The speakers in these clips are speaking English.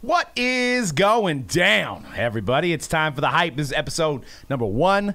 What is going down, everybody? It's time for the hype. This is episode number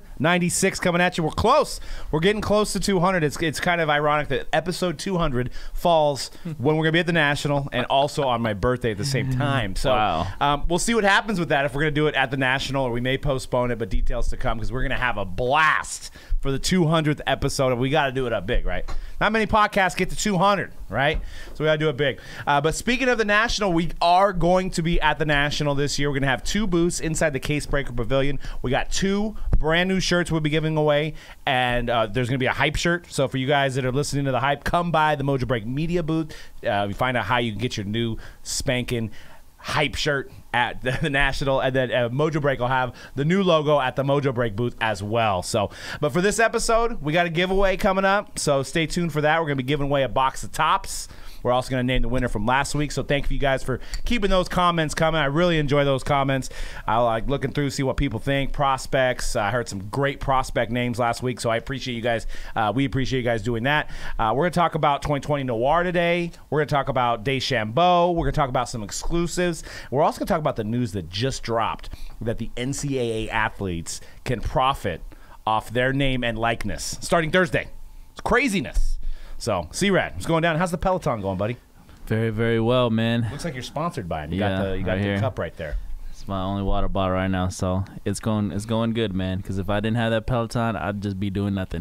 196 coming at you. We're close. We're getting close to 200. It's kind of ironic that episode 200 falls when we're going to be at the National and also on my birthday at the same time. So we'll see what happens with that, if we're going to do it at the National, or we may postpone it, but details to come, because we're going to have a blast for the 200th episode. We got to do it up big, right? Not many podcasts get to 200, right? So we got to do it big. But speaking of the National, we are going to be at the National this year. We're going to have 2 booths inside the Case Breaker Pavilion. We got 2 brand new shirts we'll be giving away, and there's going to be a hype shirt. So for you guys that are listening to the hype, come by the Mojo Break Media booth. We find out how you can get your new spanking hype shirt at the National, and then Mojo Break will have the new logo at the Mojo Break booth as well. So, but for this episode, we got a giveaway coming up, so stay tuned for that. We're going to be giving away a box of tops. We're also going to name the winner from last week, so thank you guys for keeping those comments coming. I really enjoy those comments. I like looking through, see what people think, prospects. I heard some great prospect names last week, so I appreciate you guys. We appreciate you guys doing that. We're going to talk about 2020 Noir today. We're going to talk about DeChambeau. We're going to talk about some exclusives. We're also going to talk about the news that just dropped, that the NCAA athletes can profit off their name and likeness starting Thursday. It's craziness. So, C-Rad, what's going down? How's the Peloton going, buddy? Very, very well, man. Looks like you're sponsored by it. You got the cup right there. It's my only water bottle right now, so it's going good, man. Because if I didn't have that Peloton, I'd just be doing nothing.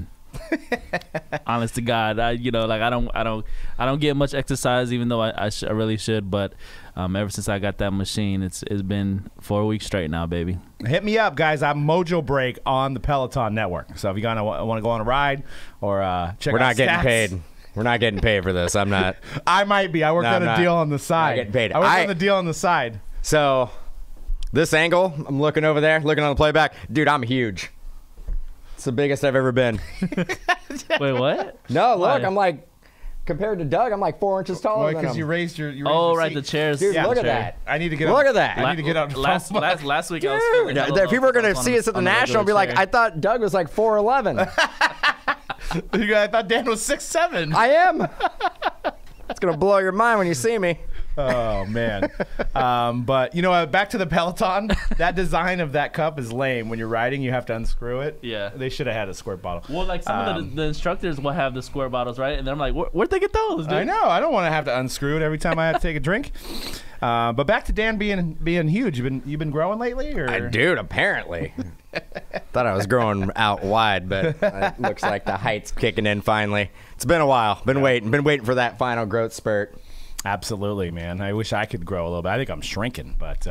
Honest to God, I don't get much exercise, even though I really should. But ever since I got that machine, it's been 4 weeks straight now, baby. Hit me up, guys. I'm Mojo Break on the Peloton Network. So if you want to go on a ride or check We're out not stats. getting paid. We're not getting paid for this. I'm not. I might be. I worked on a deal on the side. Not getting paid. I worked on the deal on the side. So this angle, I'm looking over there, looking on the playback. Dude, I'm huge. It's the biggest I've ever been. Wait, what? No, look, I'm like, compared to Doug, I'm like 4 inches taller than him. Because you raised your right, the chairs. Dude, look at chair. that. I need to get Look up. at that. I need to get out. Last week, I was Dude, feeling hella people are going to low see us at the on National and be like, regular I thought Doug was like 4'11". I thought Dan was 6'7". I am. It's going to blow your mind when you see me. Oh, man. But, back to the Peloton. That design of that cup is lame. When you're riding, you have to unscrew it. Yeah. They should have had a squirt bottle. Well, like some of the instructors will have the square bottles, right? And then I'm like, where'd they get those, dude? I know. I don't want to have to unscrew it every time I have to take a drink. But back to Dan being huge. You've been growing lately, or? Dude, apparently. Thought I was growing out wide, but it looks like the height's kicking in finally. It's been a while. Been waiting for that final growth spurt. Absolutely, man. I wish I could grow a little bit. I think I'm shrinking, but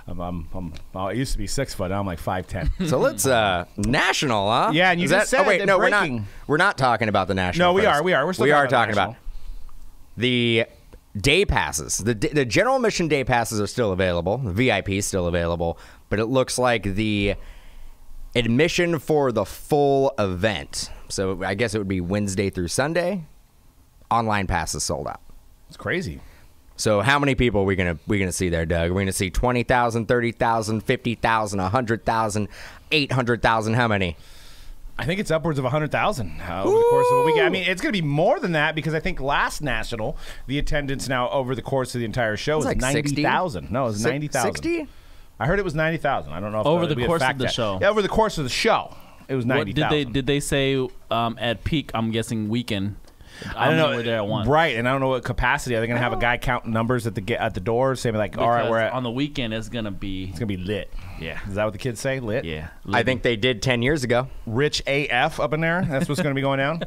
I used to be 6 foot. Now I'm like 5'10". So let's National, huh? Yeah, and you just said that we're not talking about the National. No, we first. are. We're still talking about the day passes. The general admission day passes are still available. The VIP is still available, but it looks like the admission for the full event. So I guess it would be Wednesday through Sunday. Online passes sold out. It's crazy. So how many people are we gonna see there, Doug? Are we gonna see 20,000, 30,000, 50,000, 100,000, 800,000? How many? I think it's upwards of 100,000 over the course of a week. I mean, it's going to be more than that, because I think last National, the attendance now over the course of the entire show was like 90,000. No, it was 90,000. 60? I heard it was 90,000. I don't know if Over that'd the be a course of fact the check. show. Yeah, over the course of the show, it was 90,000. Did they say at peak? I'm guessing weekend. I don't know. We're there at 1. Right, and I don't know what capacity. Are they going to have a guy counting numbers at the door, saying like, all right, we're on the weekend. It's gonna be lit. Yeah. Is that what the kids say? Lit? Yeah. I think they did 10 years ago. Rich AF up in there. That's what's going to be going down.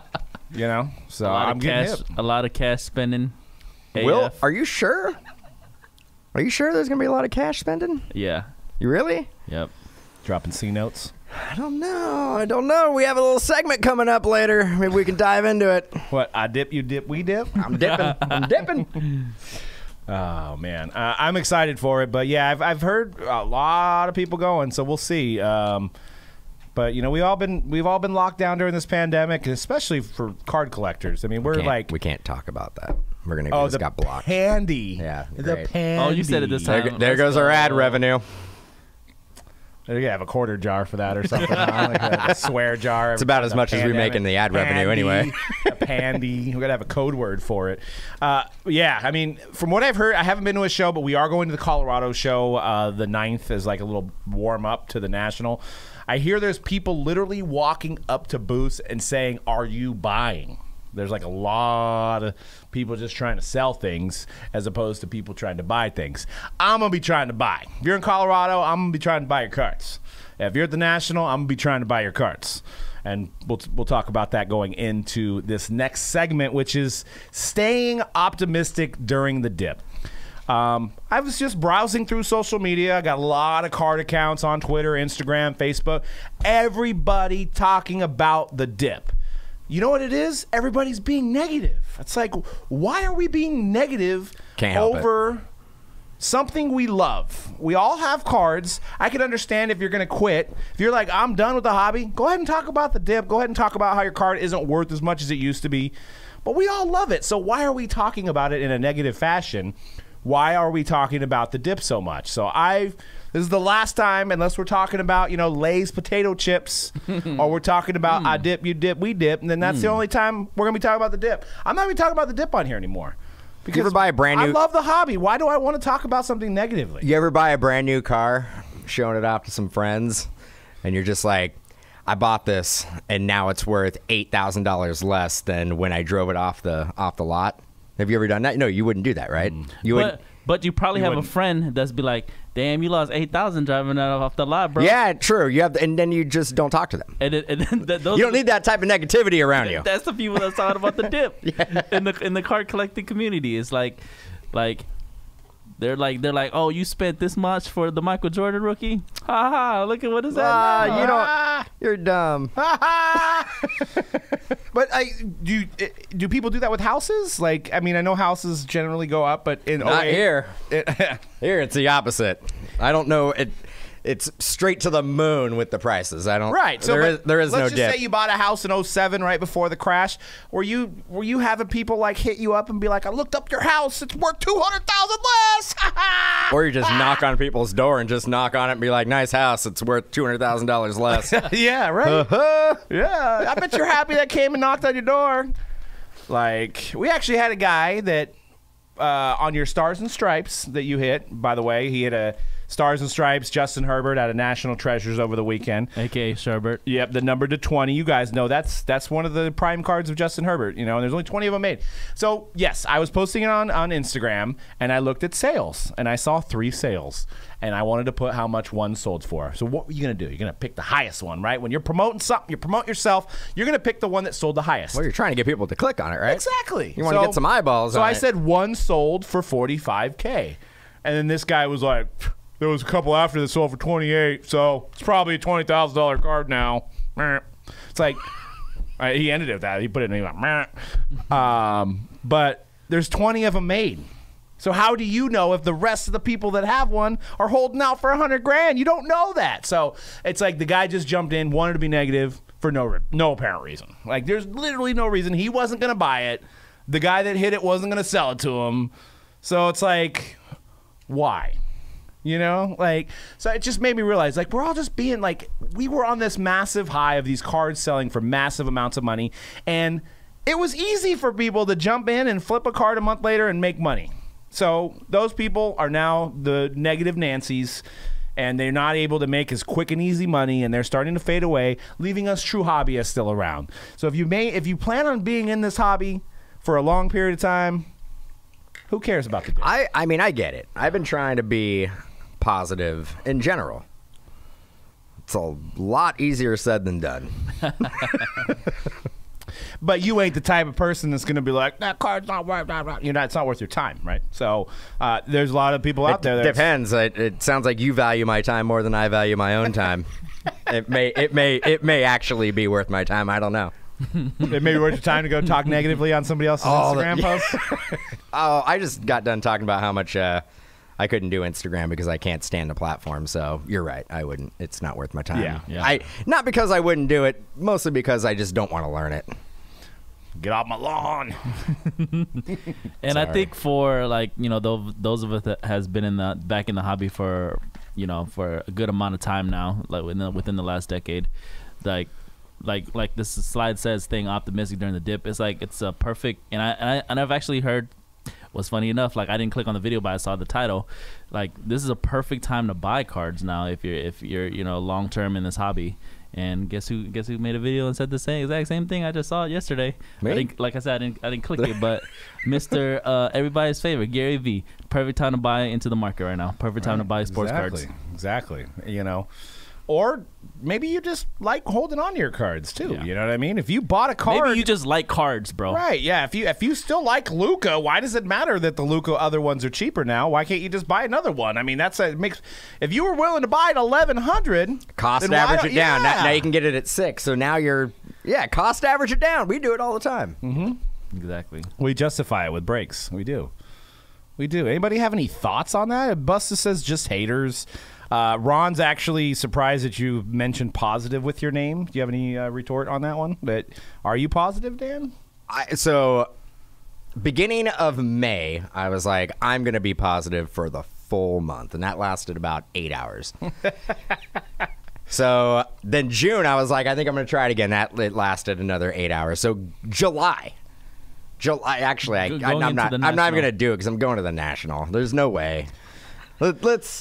So I'm getting hip. A lot of cash spending. Will, AF. are you sure? Are you sure there's going to be a lot of cash spending? Yeah. You really? Yep. Dropping C notes. I don't know. We have a little segment coming up later. Maybe we can dive into it. What? I dip, you dip, we dip? I'm dipping. Oh, man. I'm excited for it. But, yeah, I've heard a lot of people going, so we'll see. But, we've all been locked down during this pandemic, especially for card collectors. I mean, we can't talk about that. We're going to get got blocked. Pandy. Yeah, the great. pandy. Oh, you said it this time. There goes our ad revenue. You gotta have a quarter jar for that or something. Huh? Like a swear jar. It's about as much as we make in the ad revenue anyway. A pandy. We gotta have a code word for it. Yeah, I mean, from what I've heard, I haven't been to a show, but we are going to the Colorado show. The 9th is like a little warm up to the National. I hear there's people literally walking up to booths and saying, "Are you buying?" There's like a lot of people just trying to sell things as opposed to people trying to buy things. I'm going to be trying to buy. If you're in Colorado, I'm going to be trying to buy your carts. If you're at the National, I'm going to be trying to buy your carts. And we'll talk about that going into this next segment, which is staying optimistic during the dip. I was just browsing through social media. I got a lot of card accounts on Twitter, Instagram, Facebook. Everybody talking about the dip. You know what it is? Everybody's being negative. It's like, why are we being negative over something we love? We all have cards. I can understand if you're going to quit. If you're like, I'm done with the hobby, go ahead and talk about the dip. Go ahead and talk about how your card isn't worth as much as it used to be. But we all love it. So why are we talking about it in a negative fashion? Why are we talking about the dip so much? So this is the last time, unless we're talking about, Lay's potato chips, or we're talking about I dip, you dip, we dip, and then that's the only time we're going to be talking about the dip. I'm not even talking about the dip on here anymore. Because you ever buy a brand new... I love the hobby. Why do I want to talk about something negatively? You ever buy a brand new car, showing it off to some friends, and you're just like, I bought this, and now it's worth $8,000 less than when I drove it off the lot? Have you ever done that? No, you wouldn't do that, right? You wouldn't. But you probably have a friend that's be like, "Damn, you lost $8,000 driving that off the lot, bro." Yeah, true. You have, and then you just don't talk to them. And those you don't need that type of negativity around you. That's the people that's talking about the dip in the card collecting community. It's like they're like, "Oh, you spent this much for the Michael Jordan rookie? Ha ha! Look at what is that? You don't. You're dumb." But do people do that with houses? Like, I mean, I know houses generally go up, but not here. Here it's the opposite. I don't know. It's straight to the moon with the prices. I don't. Right. So there is no dip. Let's just say you bought a house in 2007 right before the crash. Were you having people like hit you up and be like, "I looked up your house. It's worth $200,000 less." Or you just knock on people's door and just knock on it and be like, "Nice house. It's worth $200,000 less." Yeah. Right. Yeah. I bet you're happy that came and knocked on your door. Like, we actually had a guy that on your Stars and Stripes that you hit. By the way, he hit a Stars and Stripes, Justin Herbert out of National Treasures over the weekend. A.K.A. Sherbert. Yep, the number to 20. You guys know that's one of the prime cards of Justin Herbert, and there's only 20 of them made. So, yes, I was posting it on Instagram, and I looked at sales, and I saw 3 sales, and I wanted to put how much one sold for. So what were you going to do? You're going to pick the highest one, right? When you're promoting something, you promote yourself, you're going to pick the one that sold the highest. Well, you're trying to get people to click on it, right? Exactly. You want to get some eyeballs on it. So I said one sold for $45K, and then this guy was like... There was a couple after that sold for 28, so it's probably a $20,000 card now. It's like he ended it with that. He put it in. He went, but there's 20 of them made. So how do you know if the rest of the people that have one are holding out for $100,000? You don't know that. So it's like the guy just jumped in, wanted to be negative for no apparent reason. Like, there's literally no reason. He wasn't going to buy it. The guy that hit it wasn't going to sell it to him. So it's like, why? So it just made me realize, like, we're all just being like, we were on this massive high of these cards selling for massive amounts of money, and it was easy for people to jump in and flip a card a month later and make money. So those people are now the negative Nancys, and they're not able to make as quick and easy money, and they're starting to fade away, leaving us true hobbyists still around. So if you plan on being in this hobby for a long period of time, who cares about the dip? I mean, I get it. I've been trying to be positive in general. It's a lot easier said than done. But you ain't the type of person that's going to be like, that card's not worth, it's not worth your time, right? So there's a lot of people out there. Depends. It sounds like you value my time more than I value my own time. It may actually be worth my time. I don't know. It may be worth your time to go talk negatively on somebody else's Instagram post. I just got done talking about how much I couldn't do Instagram because I can't stand the platform. So you're right. I wouldn't. It's not worth my time. Yeah. Not because I wouldn't do it, mostly because I just don't want to learn it. Get off my lawn. And I think for those of us that has been back in the hobby for you know, for a good amount of time now, like within the last decade. Like this slide says, staying optimistic during the dip. It's like it's a perfect, and I've actually heard. What's funny enough, like I didn't click on the video, but I saw the title. Like this is a perfect time to buy cards now if you're you know long term in this hobby. And guess who made a video and said the exact same thing? I just saw it yesterday. Me? Like I said, I didn't click it, but Mr. Everybody's favorite, Gary V. Perfect time to buy into the market right now. Perfect time to buy sports cards. Exactly. You know, or maybe you just like holding on to your cards too. Yeah. You know what I mean? If you bought a card, Maybe you just like cards, bro. right? Yeah. If you still like Luka, why does it matter that the Luka other ones are cheaper now? Why can't you just buy another one? I mean, it makes. If you were willing to buy it $1,100, Cost then average it down. Yeah. Now you can get it at 6. So now cost average it down. We do it all the time. Exactly. We justify it with breaks. We do. Anybody have any thoughts on that? Busta says just haters. Ron's actually surprised that you mentioned positive with your name. Do you have any retort on that one? But are you positive, Dan? So beginning of May, I was like, I'm going to be positive for the full month. And that lasted about 8 hours. So then June, I was like, I think I'm going to try it again. It lasted another 8 hours. So July, actually, I'm not even going to do it because I'm going to the National. There's no way. Let's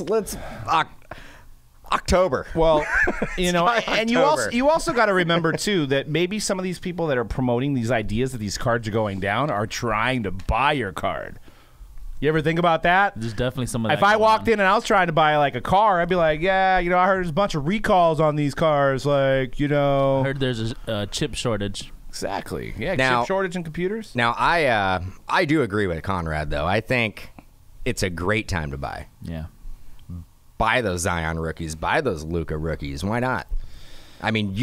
October. Well, you know, and October. you also got to remember too that maybe some of these people that are promoting these ideas that these cards are going down are trying to buy your card. You ever think about that? There's definitely some of that. If I going walked on. in and I was trying to buy like a car, I'd be like, yeah, you know, I heard there's a bunch of recalls on these cars, like, you know. I heard there's a chip shortage. Exactly. Yeah, Now- chip shortage in computers. Now, I do agree with Conrad, though. I think it's a great time to buy. Yeah. Buy those Zion rookies. Buy those Luka rookies. Why not? I mean,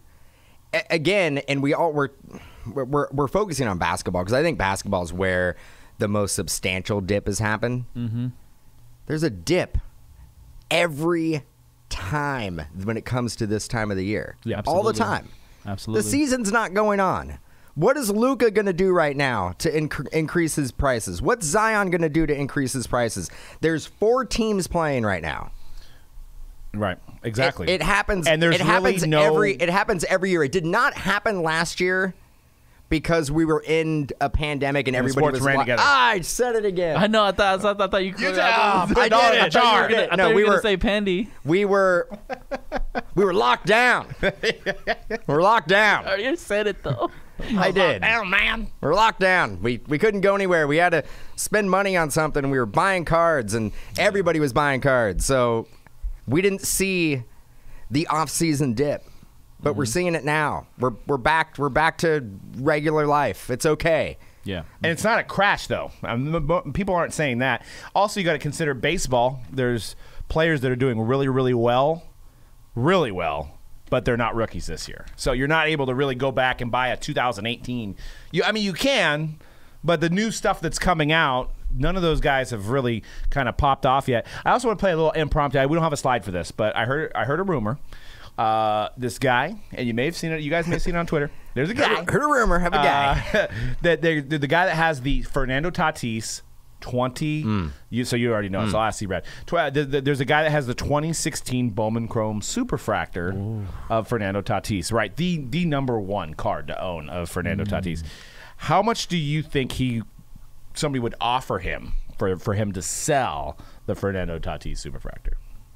again, and we're focusing on basketball because I think basketball is where the most substantial dip has happened. Mm-hmm. There's a dip every time when it comes to this time of the year. Yeah, all the absolutely. time. Absolutely. The season's not going on. What is Luka going to do right now to increase his prices? What's Zion going to do to increase his prices? There's 4 teams playing right now. Right. Exactly. It happens. And there's it happens really It happens every year. It did not happen last year because we were in a pandemic and everybody sports was ran together. I said it again. I know. I thought you. You I I did it. Jar. thought you were gonna say Pandy. We were locked down. We're locked down. You said it though. I did. Hell, man. We're locked down. We couldn't go anywhere. We had to spend money on something. And we were buying cards, and everybody was buying cards. So we didn't see the off-season dip, but we're seeing it now. We're back. We're back to regular life. It's okay. Yeah. And it's not a crash, though. People aren't saying that. Also, you got to consider baseball. There's players that are doing really, really well, but they're not rookies this year. So you're not able to really go back and buy a 2018. You can, but the new stuff that's coming out, none of those guys have really kind of popped off yet. I also want to play a little impromptu. We don't have a slide for this, but I heard a rumor. This guy, and you may have seen it. You guys may have seen it on Twitter. There's a guy. Heard a rumor of a guy. That the guy that has the Fernando Tatis 20. So you already know. So I'll ask you, Brad. There's a guy that has the 2016 Bowman Chrome Superfractor of Fernando Tatis. Right, the number one card to own of Fernando Tatis. How much do you think somebody would offer him for him to sell the Fernando Tatis Superfractor?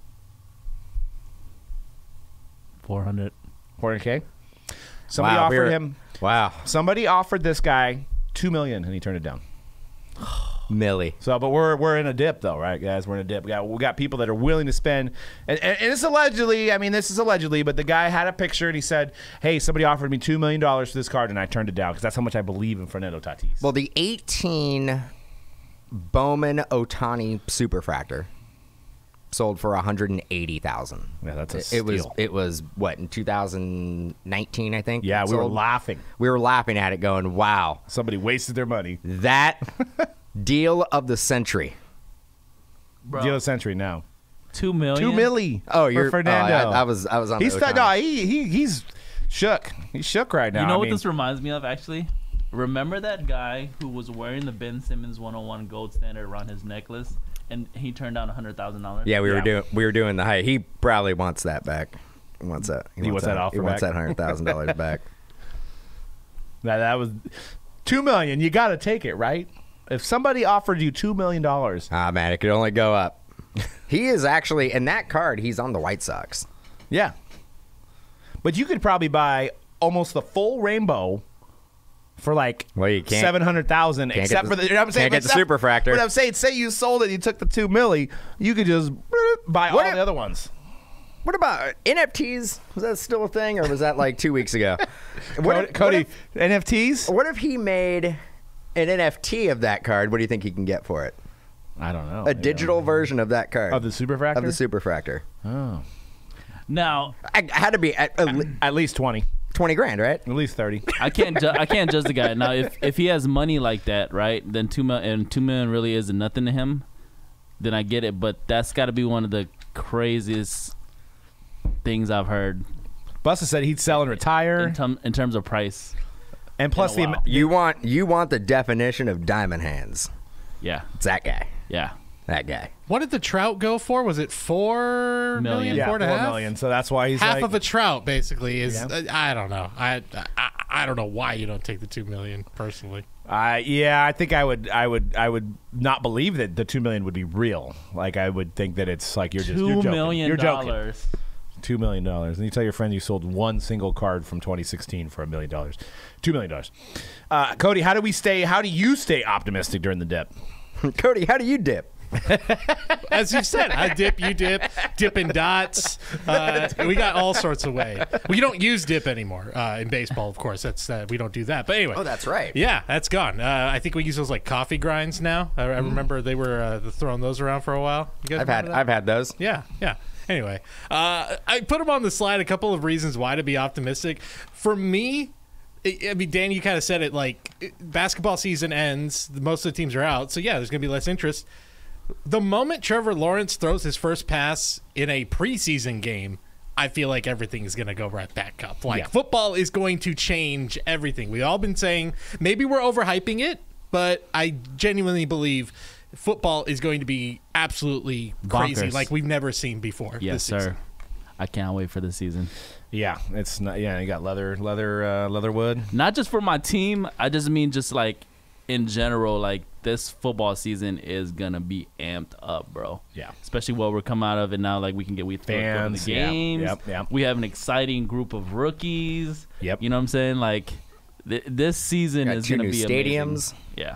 400K. Somebody offered him. Wow. Somebody offered this guy $2 million, and he turned it down. Millie. So, but we're in a dip, though, right, guys? We're in a dip. We got people that are willing to spend, and it's allegedly. I mean, this is allegedly, but the guy had a picture and he said, "Hey, somebody offered me $2 million for this card, and I turned it down because that's how much I believe in Fernando Tatis." Well, the 18 Bowman Ohtani Superfractor sold for $180,000. Yeah, that's a steal. It was what, in 2019, I think. Yeah, we were laughing. We were laughing at it, going, "Wow, Somebody wasted their money. that deal of the century." Bro. Deal of the century now. $2 million. $2 million. Oh, for you're Fernando. I was on. He's the Ohtani. no, he's shook. He's shook right now. You know I what mean, this reminds me of, actually? Remember that guy who was wearing the Ben Simmons 101 gold standard around his necklace, and he turned down $100,000. Yeah, we Yeah. were doing the height. He probably wants that back. He wants that. He wants that offer He wants back? that $100,000 back. That was $2 million. You got to take it, right? If somebody offered you $2 million, Ah, man, it could only go up. He is actually in that card. He's on the White Sox. yeah. But you could probably buy almost the full rainbow for like Well, you can't- 700,000, can't except get for the- the. You know what I'm saying? can't get the superfractor. But I'm saying, say you sold it, you took the $2 million, you could just buy What all if- the other ones. What about NFTs? Was that still a thing, or was that like 2 weeks ago? Cody, NFTs? What if he made an NFT of that card? What do you think he can get for it? I don't know. A digital version of that card. Of the superfractor? Of the superfractor. Oh. Now I had to be at At least 20. 20 grand, right? At least 30. I can't judge the guy. Now if he has money like that, right? Then $2 million really isn't nothing to him. Then I get it, but that's got to be one of the craziest things I've heard Busta said he'd sell and retire. in terms of price. And plus, in a while. You want the definition of diamond hands. Yeah, It's that guy. yeah. That guy. What did the Trout go for? Was it 4 million? yeah, 4.5 $4 million. So that's why he's Half like, of a Trout basically is. Yeah. I don't know. I don't know why you don't take the 2 million personally. yeah, I think I would not believe that the $2 million would be real. Like I would think that it's like you're $2 joking. million. You're joking. $2 million, and you tell your friend you sold one single card from 2016 for $1 million, $2 million. Cody, how do you stay optimistic during the dip? Cody, how do you dip? As you said, I dip, you dip, dipping dots. We got all sorts of way. We don't use dip anymore in baseball, of course. That's we don't do that. But anyway, Oh, that's right. yeah, that's gone. I think we use those like coffee grinds now. I remember they were throwing those around for a while. You guys remember that? I've had those. Yeah, yeah. Anyway, I put them on the slide. A couple of reasons why to be optimistic. For me, I mean, Dan, you kind of said it. Like basketball season ends, most of the teams are out, so yeah, there's going to be less interest. The moment Trevor Lawrence throws his first pass in a preseason game, I feel like everything is going to go right back up. Like football is going to change everything. We've all been saying maybe we're overhyping it, but I genuinely believe football is going to be absolutely crazy, Bonkers. like we've never seen before. Yes, this season. sir. I can't wait for the season. Yeah, it's not. Yeah, you got leatherwood. Not just for my team. I just mean just like in general. Like this football season is gonna be amped up, bro. Yeah. Especially what we're coming out of it now. Like we can get Fans, the yeah. games. Yep. We have an exciting group of rookies. Yep. You know what I'm saying? Like this season Got is two gonna new be stadiums. amazing. Yeah.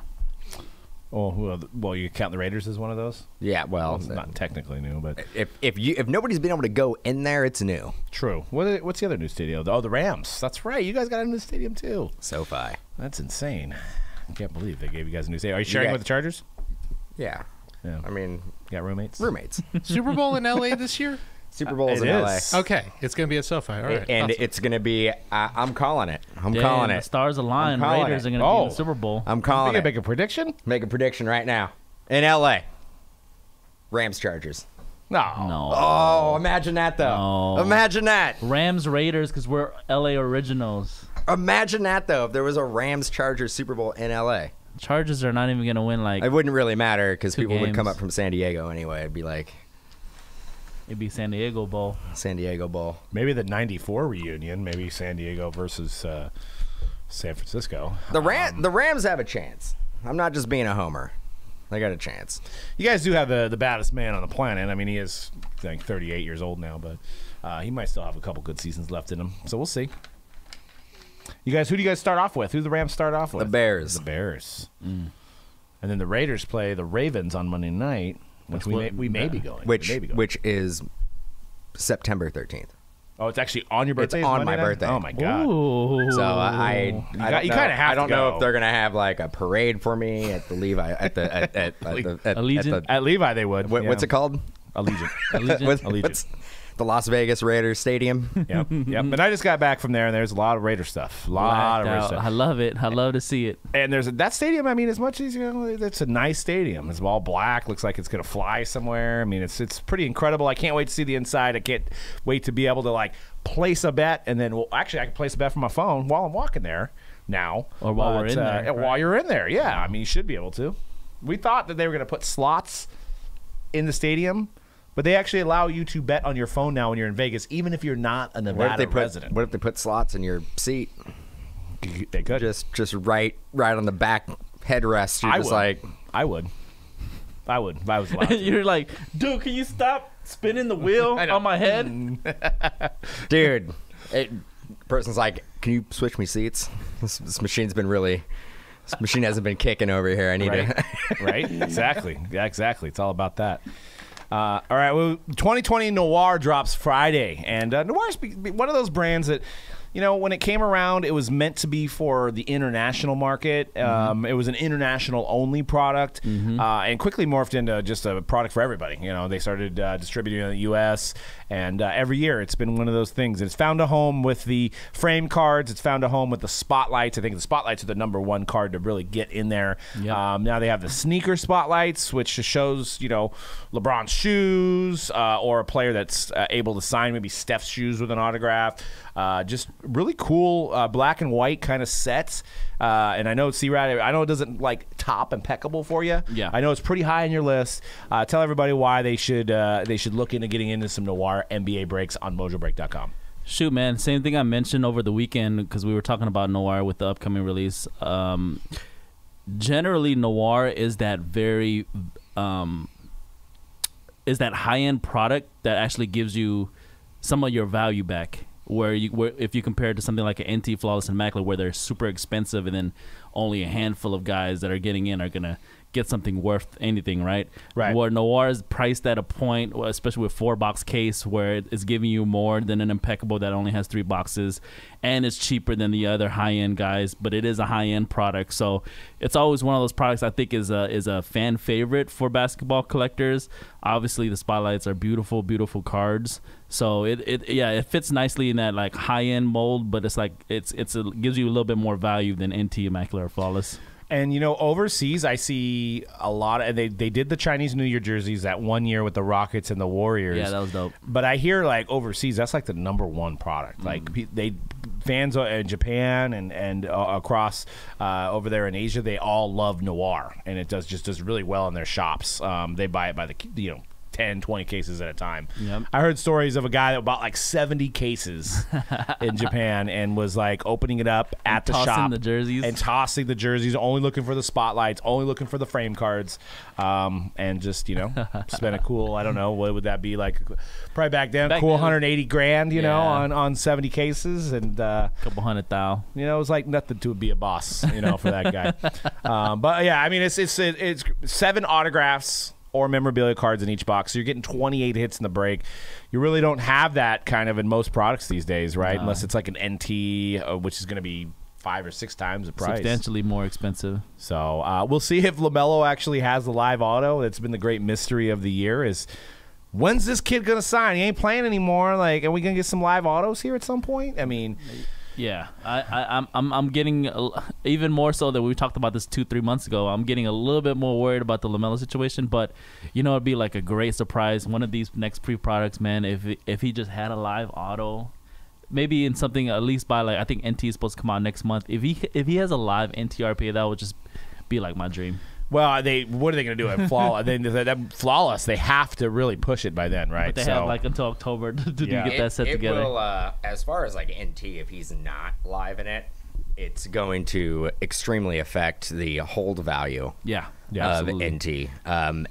Oh, well, you count the Raiders as one of those? Yeah, well, It's not technically new, but if nobody's been able to go in there, it's new. true. What's the other new stadium? Oh, the Rams. That's right. You guys got a new stadium too. SoFi. That's insane. I can't believe they gave you guys a new stadium. Are you sharing got- with the Chargers? Yeah. Yeah. I mean, You got roommates? roommates. Super Bowl in LA this year? Super Bowl's It in is. LA. Okay, it's going to be at SoFi. All right. And Awesome. it's going to be, I'm calling it. I'm Damn, calling the it. stars align. I'm calling Raiders it. are gonna be in Oh. the Super Bowl. I'm You calling think I it. make a prediction? Make a prediction right now. In LA. Rams Chargers. No. No. Oh, imagine that though. No. Imagine that. Rams Raiders because we're LA originals. Imagine that though. If there was a Rams Chargers Super Bowl in LA, Chargers are not even gonna win. Like it wouldn't really matter because Two people would come games. up from San Diego anyway. It'd be like it'd be San Diego Bowl. San Diego Bowl. Maybe the '94 reunion. Maybe San Diego versus San Francisco. The Rams have a chance. I'm not just being a homer. They got a chance. You guys do have the baddest man on the planet. I mean, he is, I think, 38 years old now, but he might still have a couple good seasons left in him. So we'll see. You guys, who do you guys start off with? Who do the Rams start off with? The Bears. The Bears. And then the Raiders play the Ravens on Monday night, which we may be going. Which We may be going. which is September 13th. Oh, it's actually on your birthday? It's Is on Monday my night? birthday. Oh, my God. Ooh. So I You don't know- kinda have I don't to know go. if they're gonna have like a parade for me at the Levi at the at the Allegiant? At Levi, they would. what's it called? Allegiant. Allegiant. What's the Las Vegas Raiders Stadium? Yep. And I just got back from there, and there's a lot of Raider stuff. A lot of Blacked Raider out. stuff. I love it. I love to see it. And there's that stadium. I mean, as much as you know, it's a nice stadium. It's all black. Looks like it's gonna fly somewhere. I mean, it's pretty incredible. I can't wait to see the inside. I can't wait to be able to like place a bet, and then actually I can place a bet from my phone while I'm walking there now, Or while we're in there, While you're in there, yeah. I mean, you should be able to. We thought that they were gonna put slots in the stadium, but they actually allow you to bet on your phone now when you're in Vegas, even if you're not a Nevada resident. What if they put slots in your seat? They could. Just right on the back headrest. You're just like, I would if I was allowed to. You're like, dude, can you stop spinning the wheel on my head? dude. Person's like, can you switch me seats? This machine hasn't been kicking over here. I need to. Right? Exactly. Yeah, exactly. It's all about that. All right. Well, 2020 Noir drops Friday, and Noir's one of those brands that, you know, when it came around, it was meant to be for the international market. It was an international only product, and quickly morphed into just a product for everybody. You know, they started distributing in the U.S. and every year it's been one of those things. It's found a home with the frame cards. It's found a home with the spotlights. I think the spotlights are the #1 card to really get in there. Yep. Now they have the sneaker spotlights, which shows, you know, LeBron's shoes or a player that's able to sign maybe Steph's shoes with an autograph. Just really cool black and white kind of sets. And I know C-Rad, I know it doesn't like top impeccable for you. Yeah. I know it's pretty high on your list. Tell everybody why they should look into getting into some Noir NBA breaks on MojoBreak.com. Shoot, man. Same thing I mentioned over the weekend because we were talking about Noir with the upcoming release. Generally, Noir is that very is that high-end product that actually gives you some of your value back. Where if you compare it to something like an NT Flawless and Immaculate, where they're super expensive, and then only a handful of guys that are getting in are gonna get something worth anything, right? Right. Where Noir is priced at a point, especially with 4-box case, where it's giving you more than an Impeccable that only has 3 boxes, and it's cheaper than the other high-end guys, but it is a high-end product. So it's always one of those products I think is a fan favorite for basketball collectors. Obviously, the spotlights are beautiful, beautiful cards. So it fits nicely in that like high-end mold, but it's like it gives you a little bit more value than NT Immaculate or Flawless. And, you know, overseas, I see a lot of, they did the Chinese New Year jerseys that one year with the Rockets and the Warriors. Yeah, that was dope. But I hear, like, overseas, that's like the #1 product. Like, fans in Japan and across over there in Asia, they all love Noir. And it does really well in their shops. They buy it by the, 10, 20 cases at a time. Yep. I heard stories of a guy that bought like 70 cases in Japan and was like opening it up at the shop. Tossing the jerseys. And tossing the jerseys, only looking for the spotlights, only looking for the frame cards, and just, spend a cool, I don't know, what would that be like? Probably back then, cool $180,000, on 70 cases. And couple $100,000. it was like nothing to be a boss, for that guy. But yeah, I mean, it's 7 autographs or memorabilia cards in each box. So you're getting 28 hits in the break. You really don't have that kind of in most products these days, right? No. Unless it's like an NT, which is going to be 5 or 6 times the price. Substantially more expensive. So we'll see if LaMelo actually has the live auto. That's been the great mystery of the year is, when's this kid going to sign? He ain't playing anymore. Like, are we going to get some live autos here at some point? I mean... Yeah, I'm getting even more so that we talked about this 2-3 months ago. I'm getting a little bit more worried about the LaMelo situation, but it'd be like a great surprise. One of these next pre-products, man, if he just had a live auto, maybe in something at least by like I think NT is supposed to come out next month. If he has a live NT RPA, that would just be like my dream. Well, what are they going to do at Flawless? Flawless, they have to really push it by then, right? But they have like until October to get that set together. It will, as far as like NT, if he's not live in it, it's going to extremely affect the hold value Yeah, of absolutely. NT.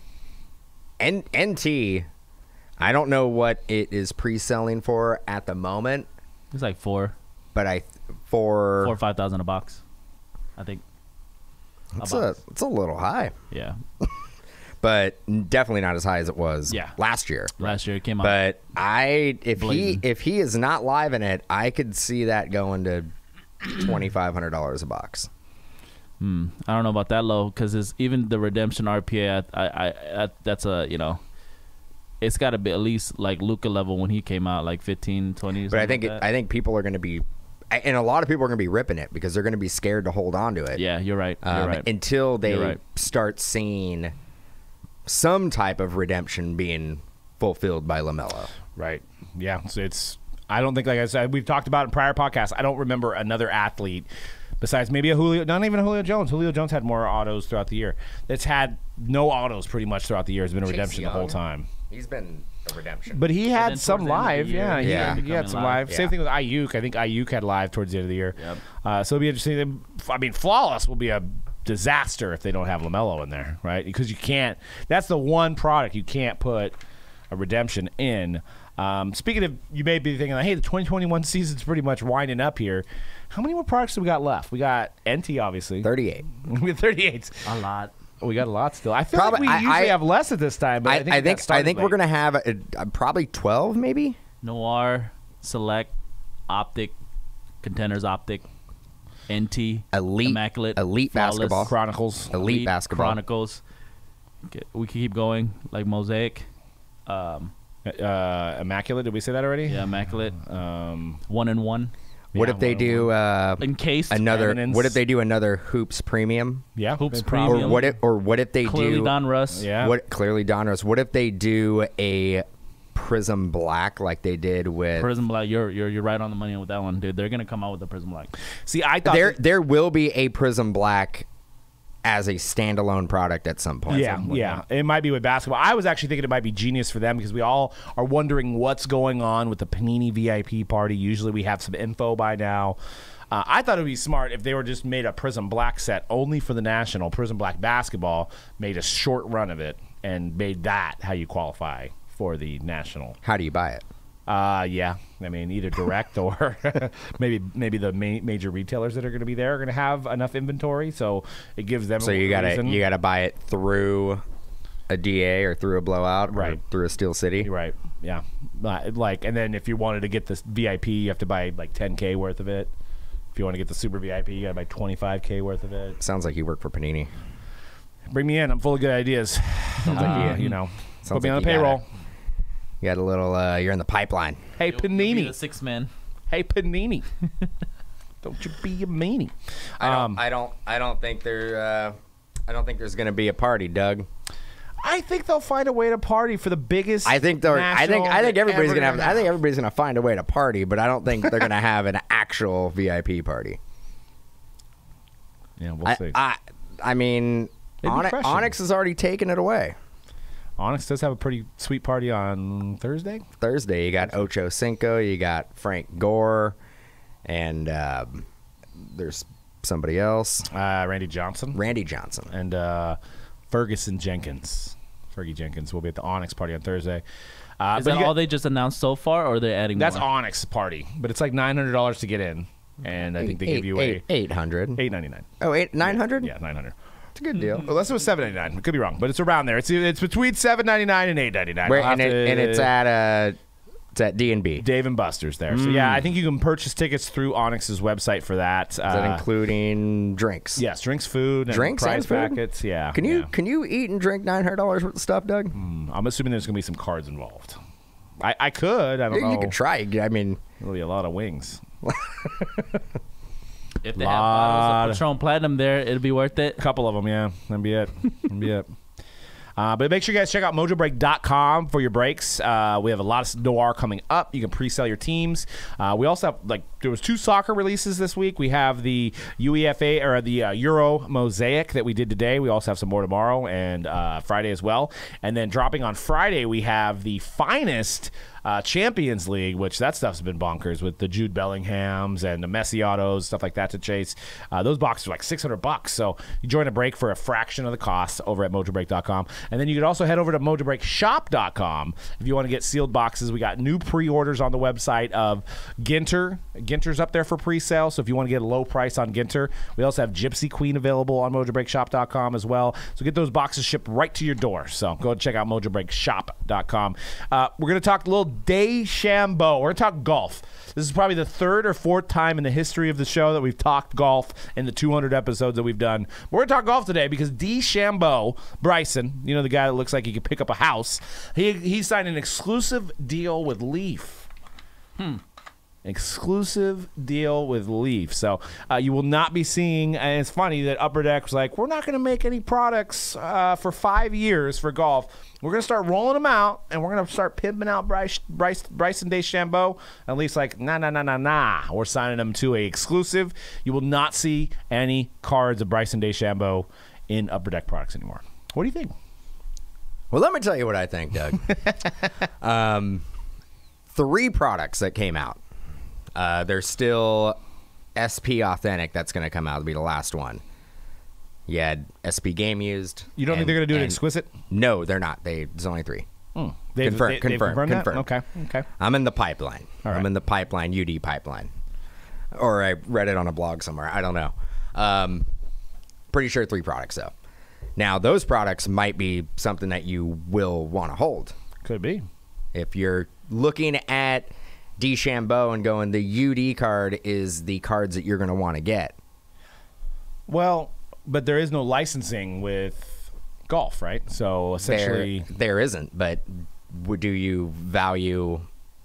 NT, I don't know what it is pre-selling for at the moment, It's like $4,000 for or $5,000 a box, I think. it's a little high, Yeah. but definitely not as high as it was Yeah. last year. Last year it came out. But if Blazing. he is not live in it, I could see that going to $2,500 a box. I don't know about that low because even the redemption RPA, I that's it's got to be at least like Luka level when he came out, like 15, 20. But I think people are going to be, and a lot of people are going to be ripping it because they're going to be scared to hold on to it. Yeah, you're right. You're right. Until they You're right. start seeing some type of redemption being fulfilled by LaMelo. Right. Yeah. So I don't think, like I said, we've talked about in prior podcasts, I don't remember another athlete besides maybe not even a Julio Jones. Julio Jones had more autos throughout the year. That's had no autos pretty much throughout the year. Has been a redemption the whole Young. time. He's been a redemption. But he then had towards some the end of the live. year, Yeah, he Yeah. started he had becoming some live. live. Same thing with Ayuk. I think Ayuk had live towards the end of the year. Yep. So it'll be interesting. I mean, Flawless will be a disaster if they don't have LaMelo in there, right? Because you can't. That's the one product you can't put a redemption in. Speaking of, you may be thinking, like, hey, the 2021 season's pretty much winding up here. How many more products do we got left? We got NT, obviously. 38. We have 38. A lot. We got a lot still. I feel Probably- like we I- usually have less at this time, but I I think we're gonna have probably 12, maybe. Noir, Select, Optic, Contenders Optic, NT, Elite, Immaculate, elite Flawless, basketball, Chronicles. elite basketball. Chronicles. We can keep going, like Mosaic. Immaculate. Did we say that already? Yeah, Immaculate. 1 and 1. What if they do Encased. another? Eminence. What if they do another Hoops Premium? Yeah. Hoops they probably- Premium. Or what if they Clearly do? Don Russ. Yeah. What clearly Donruss? What if they do a Prism Black like they did with? Prism Black. You're right on the money with that one, dude. They're gonna come out with the Prism Black. See, I thought There will be a Prism Black as a standalone product at some point. Yeah. It might be with basketball. I was actually thinking it might be genius for them because we all are wondering what's going on with the Panini VIP party. Usually we have some info by now. I thought it would be smart if they were just made a Prism Black set only for the National. Prism Black basketball, made a short run of it, and made that how you qualify for the National. How do you buy it? Yeah. I mean, either direct or maybe the major retailers that are going to be there are going to have enough inventory, so it gives them. So a you reason. gotta buy it through a DA or through a blowout, or Right. through a Steel City. You're right. Yeah. Like, and then if you wanted to get this VIP, you have to buy like 10K worth of it. If you want to get the Super VIP, you got to buy 25K worth of it. Sounds like you work for Panini. Bring me in. I'm full of good ideas. Sounds like You know, sounds put me like on the you payroll. You got a little. You're in the pipeline. Hey, You'll be Panini. the 6th man. Hey, Panini. Don't you be a meanie. I don't think there. I don't think there's gonna be a party, Doug. I think they'll find a way to party for the biggest. I think national everybody's ever gonna have. have. I think everybody's gonna find a way to party, but I don't think they're gonna have an actual VIP party. Yeah, we'll see. I mean, It'd be refreshing. Onyx has already taken it away. Onyx does have a pretty sweet party on Thursday. Thursday, you got Ocho Cinco, you got Frank Gore, and there's somebody else, Randy Johnson Randy Johnson. and Ferguson Jenkins. Fergie Jenkins will be at the Onyx party on Thursday. Is but that you all got- they just announced so far, or they're adding That's more? Onyx party, but it's like $900 to get in, and I think they give you a 800. $899. Oh, 900. Yeah, 900. It's a good deal. Unless it was $799. It could be wrong, but it's around there. It's between $799 and $899. Where, I'll have and it's at D&B. Dave and Buster's there. So yeah, I think you can purchase tickets through Onyx's website for that. Is that including drinks? Yes, drinks, food, and Drinks prize and food? packets. Yeah. Can you eat and drink $900 worth of stuff, Doug? I'm assuming there's gonna be some cards involved. I could. I don't know. You could try. I mean, There'll be a lot of wings. If they have bottles of Patron Platinum there, it'll be worth it. A couple of them, yeah. That'd be it. That'd be it. But make sure you guys check out mojobreak.com for your breaks. We have a lot of Noir coming up. You can pre-sell your teams. We also have, there was 2 soccer releases this week. We have the UEFA, or the Euro Mosaic that we did today. We also have some more tomorrow and Friday as well. And then dropping on Friday, we have the finest Champions League, which that stuff's been bonkers with the Jude Bellinghams and the Messi autos, stuff like that to chase. Those boxes are like $600. So you join a break for a fraction of the cost over at mojobreak.com. And then you can also head over to mojobreakshop.com if you want to get sealed boxes. We got new pre-orders on the website of Ginter. Ginter's up there for pre-sale, so if you want to get a low price on Ginter. We also have Gypsy Queen available on mojobreakshop.com as well. So get those boxes shipped right to your door. So go check out mojobreakshop.com. We're going to talk a little DeChambeau. We're going to talk golf. This is probably the 3rd or 4th time in the history of the show that we've talked golf in the 200 episodes that we've done. We're going to talk golf today because DeChambeau, Bryson, you know, the guy that looks like he could pick up a house, he signed an exclusive deal with Leaf. Exclusive deal with Leaf. So you will not be seeing, and it's funny that Upper Deck was like, we're not going to make any products for 5 years for golf. We're going to start rolling them out, and we're going to start pimping out Bryson DeChambeau. And Leaf's like, nah. We're signing them to a exclusive. You will not see any cards of Bryson DeChambeau in Upper Deck products anymore. What do you think? Well, let me tell you what I think, Doug. 3 products that came out. There's still SP Authentic that's going to come out. It'll be the last one. You had SP Game Used. You don't think they're going to do an exquisite? No, they're not. There's only 3. They've confirmed that? Okay. I'm in the pipeline. All right. I'm in the pipeline, UD pipeline. Or I read it on a blog somewhere. I don't know. Pretty sure 3 products, though. Now, those products might be something that you will want to hold. Could be. If you're looking at DeChambeau and going, the UD card is the cards that you're going to want to get. Well, but there is no licensing with golf, right? So essentially, There isn't, but do you value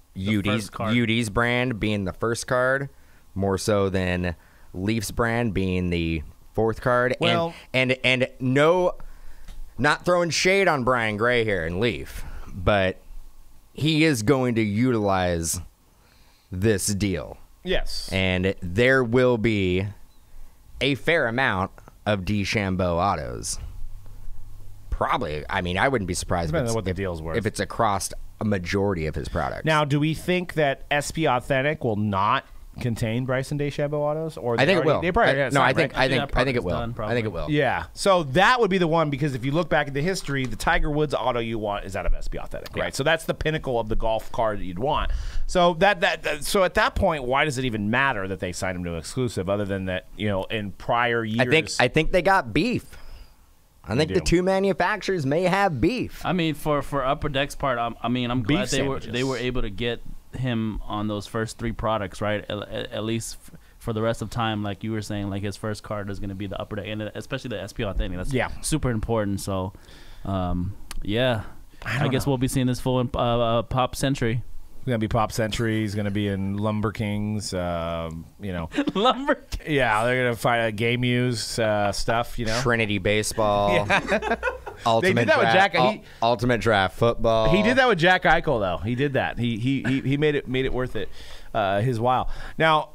UD's brand being the first card more so than Leaf's brand being the 4th card? Well, and no, not throwing shade on Brian Gray here and Leaf, but he is going to utilize this deal. yes. And there will be a fair amount of DeChambeau autos. Probably. I mean, I wouldn't be surprised Depending on what the deal's worth. if it's across a majority of his products. Now, do we think that SP Authentic will not contain Bryson DeChambeau autos? Or I think it will. They probably got No, I some, think right? I think it product's will. done, I think it will. Yeah. So that would be the one, because if you look back at the history, the Tiger Woods auto you want is out of SP Authentic, right? Yeah. So that's the pinnacle of the golf card that you'd want. So so at that point, why does it even matter that they signed him to exclusive, other than that, in prior years? I think they got beef. I think do. the 2 manufacturers may have beef. I mean, for Upper Deck's part, I'm Beef glad sandwiches. they were able to get him on those first 3 products, right? At least for the rest of time, like you were saying, like his first card is going to be the Upper Deck, and especially the SP Authentic. That's super important. So, yeah, I guess we'll be seeing this full in Pop Century. It's going to be Pop Century. He's going to be in Lumber Kings, Lumber. Yeah, they're going to find Game Use stuff, Trinity Baseball. Ultimate They did that with draft, Jack- Ultimate Draft Football. He did that with Jack Eichel, though. He did that. He made it worth it his while. Now,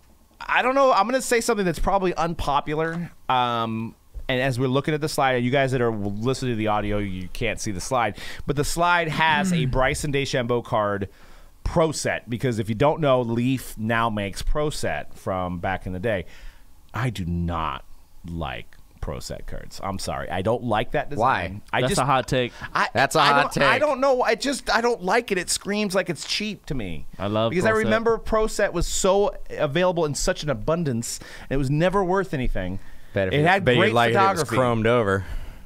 I don't know. I'm going to say something that's probably unpopular. And as we're looking at the slide, you guys that are listening to the audio, you can't see the slide. But the slide has a Bryson DeChambeau card Pro Set, because if you don't know, Leaf now makes Pro Set from back in the day. I do not like Pro Set cards. I'm sorry. I don't like that design. Why? That's a hot take. That's a hot take. I don't know. I don't like it. It screams like it's cheap to me. I love because Pro I Set. remember Pro Set was so available in such an abundance, and it was never worth anything. It had great photography. It was chromed over.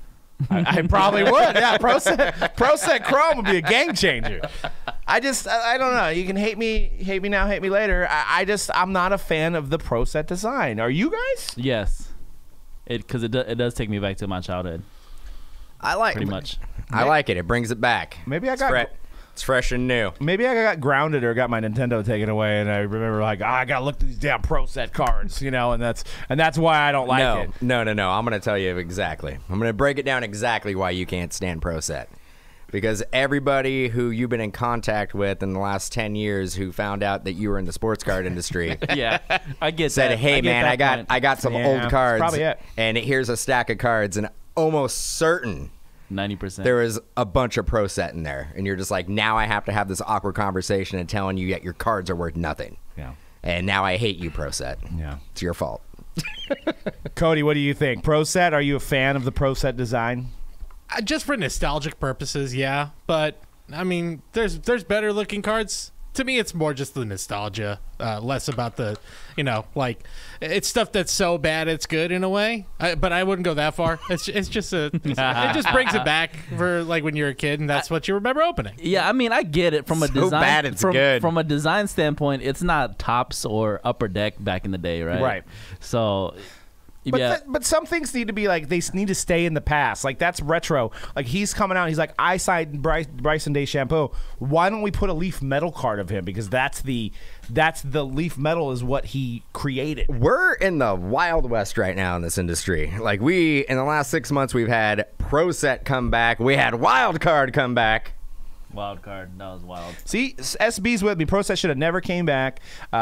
I probably would. Yeah, Pro Set Chrome would be a game changer. I don't know. You can hate me now, hate me later. I'm not a fan of the Pro Set design. Are you guys? Yes, because it does take me back to my childhood. I like Pretty much. I like it. It brings it back. Maybe I got. It's fresh and new. Maybe I got grounded or got my Nintendo taken away, and I remember I gotta look at these damn Pro Set cards, and that's why I don't like it. No. I'm gonna tell you exactly. I'm gonna break it down exactly why you can't stand Pro Set. Because everybody who you've been in contact with in the last 10 years who found out that you were in the sports card industry Yeah, I get said, that. "Hey I get man, that I got some Yeah, old that's cards, probably it. and here's a stack of cards, and almost certain 90%. there was a bunch of Pro Set in there, and you're just like, now I have to have this awkward conversation and telling you that your cards are worth nothing, Yeah. and now I hate you, Pro Set. Yeah. It's your fault." Cody, what do you think? Pro Set? Are you a fan of the Pro Set design? Just for nostalgic purposes, yeah. But I mean, there's better looking cards. To me, it's more just the nostalgia, less about the, it's stuff that's so bad it's good in a way. But I wouldn't go that far. It's just it just brings it back for like when you're a kid and that's what you remember opening. Yeah, I mean, I get it from a So design. bad it's from, good. From a design standpoint, it's not Tops or Upper Deck back in the day, right? Right. So, But, yeah. but some things need to be they need to stay in the past. Like, that's retro. Like, he's coming out. He's like, I signed Bryson DeChambeau. Why don't we put a Leaf Metal card of him? Because that's the Leaf Metal is what he created. We're in the Wild West right now in this industry. Like, in the last 6 months, we've had Pro Set come back. We had Wild Card come back. Wild card. That was wild. See, SB's with me. Pro Set should have never came back.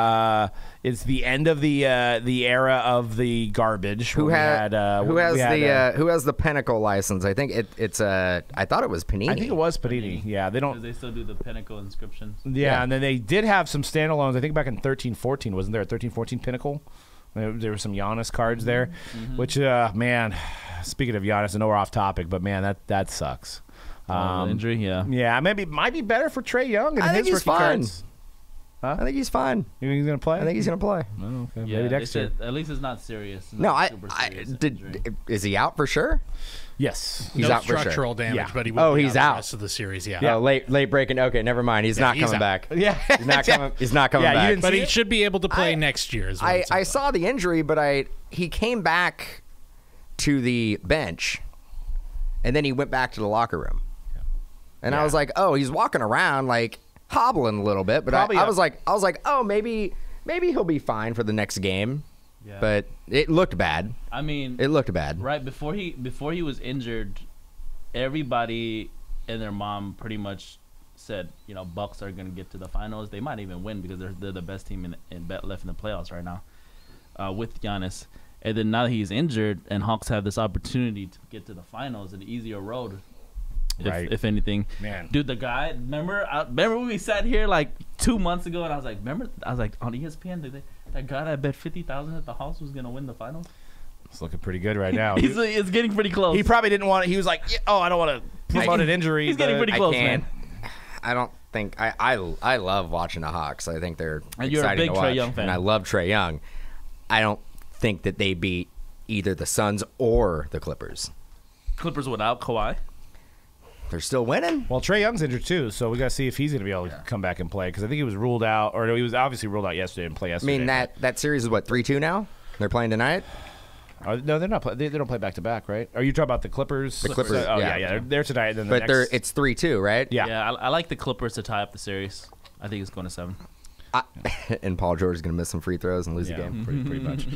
It's the end of the era of the garbage. Who We has we had, who has the Pinnacle license? I think it's I thought it was Panini. I think it was Panini. Yeah, they Because don't. they still do the Pinnacle inscriptions. Yeah, and then they did have some standalones. I think back in 13-14, wasn't there a 13-14 Pinnacle? There were some Giannis cards there, which man. Speaking of Giannis, I know we're off topic, but man, that sucks. Injury, yeah. Yeah, maybe might be better for Trae Young. And I think his he's rookie fine. cards. I think he's fine. You think he's gonna play? I think he's gonna play. Oh, okay. Yeah, Maybe they next year. said, at least it's not serious. It's No, not I super serious injury. is he out for sure? Yes. He's no out for sure. structural damage, Yeah. but he will Oh, be he's out out. the rest of the series. Yeah. Yeah, late breaking. Okay, never mind. He's not he's coming out. back. Yeah. He's not coming. He's not coming Yeah, you back. didn't But see he it? should be able to play I- next year. Is what I it sounds saw the injury, but he came back to the bench, and then he went back to the locker room. And I was like, oh, he's walking around like hobbling a little bit, but Probably I was like, oh, maybe he'll be fine for the next game. Yeah. But it looked bad. I mean, It looked bad. right before he was injured, everybody and their mom pretty much said, Bucks are going to get to the finals. They might even win because they're the best team left in the playoffs right now with Giannis. And then now that he's injured and Hawks have this opportunity to get to the finals, an easier road, Right. if anything. Man. Dude, the guy, remember when we sat here like 2 months ago and I was like, on ESPN, that guy that bet 50,000 at the house was going to win the finals? It's looking pretty good right now. It's getting pretty close. He probably didn't want it. He was like, I don't want to promote an injury. He's getting but- pretty I close, can't. man. I don't think I love watching the Hawks. I think they're And you're a exciting big to Trae watch, Young fan. and I love Trae Young. I don't think that they beat either the Suns or the Clippers. Clippers without Kawhi. They're still winning. Well, Trae Young's injured too, so we got to see if he's going to be able to come back and play because I think he was ruled out, or he was obviously ruled out yesterday and play I yesterday. mean that series is what 3-2 now. They're playing tonight. No, they're not. They don't play back to back, right? Are you talking about the Clippers? The Clippers, Oh yeah. yeah. They're tonight. And then the But next, it's 3-2, right? Yeah. I like the Clippers to tie up the series. I think it's going to 7. And Paul George is going to miss some free throws and lose the game. pretty much.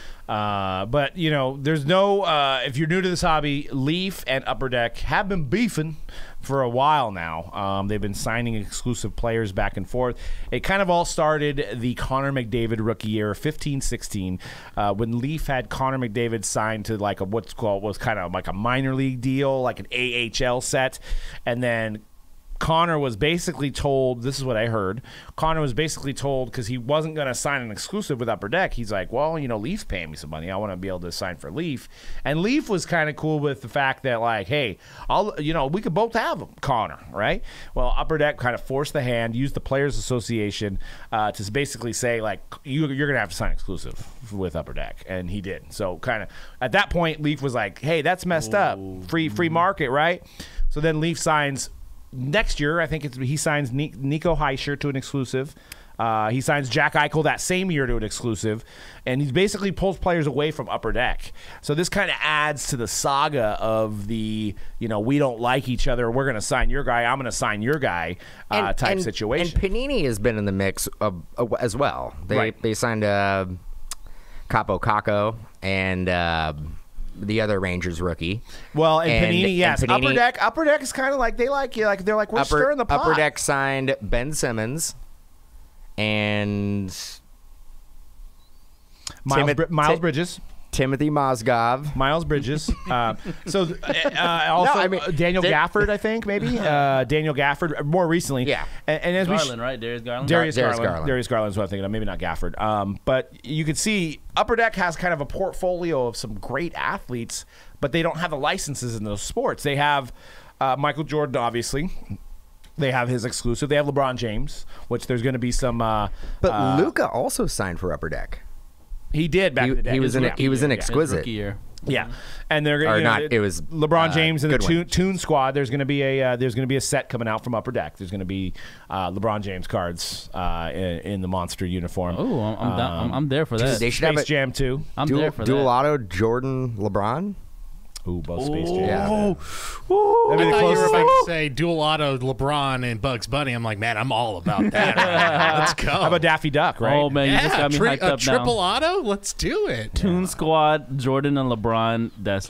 But there's no. If you're new to this hobby, Leaf and Upper Deck have been beefing for a while now. They've been signing exclusive players back and forth. It kind of all started the Connor McDavid rookie year, 15-16, when Leaf had Connor McDavid signed to like was kind of like a minor league deal, like an AHL set, and then Connor was basically told, this is what I heard, Connor was basically told, because he wasn't going to sign an exclusive with Upper Deck, he's like, well, Leaf's paying me some money. I want to be able to sign for Leaf. And Leaf was kind of cool with the fact that, like, hey, we could both have him, Connor, right? Well, Upper Deck kind of forced the hand, used the Players Association to basically say, like, you're going to have to sign exclusive with Upper Deck. And he did. So kind of, at that point, Leaf was like, hey, that's messed up. Free market, right? So then Leaf signs next year, I think he signs Nico Heischer to an exclusive. He signs Jack Eichel that same year to an exclusive, and he basically pulls players away from Upper Deck. So this kind of adds to the saga of the, we don't like each other. We're going to sign your guy. I'm going to sign your guy type situation. And Panini has been in the mix as well. They signed Capo Caco and the other Rangers rookie. Well, and Panini, and yes. Panini- Upper Deck is kind of like, they like you. Like, they're like, we're stirring the pot. Upper Deck signed Ben Simmons and Miles Bridges. Timothy Mozgov. Miles Bridges. Also, I mean, Daniel Gafford, I think, maybe. Daniel Gafford, more recently. Yeah. And as Garland, right? Darius Garland? Darius Darius Garland. Garland. Darius Garland is what I'm thinking of. Maybe not Gafford. But you can see Upper Deck has kind of a portfolio of some great athletes, but they don't have the licenses in those sports. They have Michael Jordan, obviously. They have his exclusive. They have LeBron James, which there's going to be some. But Luka also signed for Upper Deck. He did back in the day. He was an His exquisite. rookie year. Yeah, and they're Or you know, not, it was, LeBron James and the Goodwin. Toon Squad. There's going to be a set coming out from Upper Deck. There's going to be LeBron James cards in the monster uniform. Oh, I'm down. I'm there for that. They should have Space a Jam 2. I'm dual, there for dual that. auto Jordan LeBron. Ooh, both Space Jam. Yeah. That'd be I the thought you were closest about thing. to say dual auto LeBron and Bugs Bunny. I'm like, man, I'm all about that. Right? Let's go. How about Daffy Duck, right? Oh, man, you just got me hyped a up triple now. auto? Let's do it. Toon Squad, Jordan and LeBron, that's lit.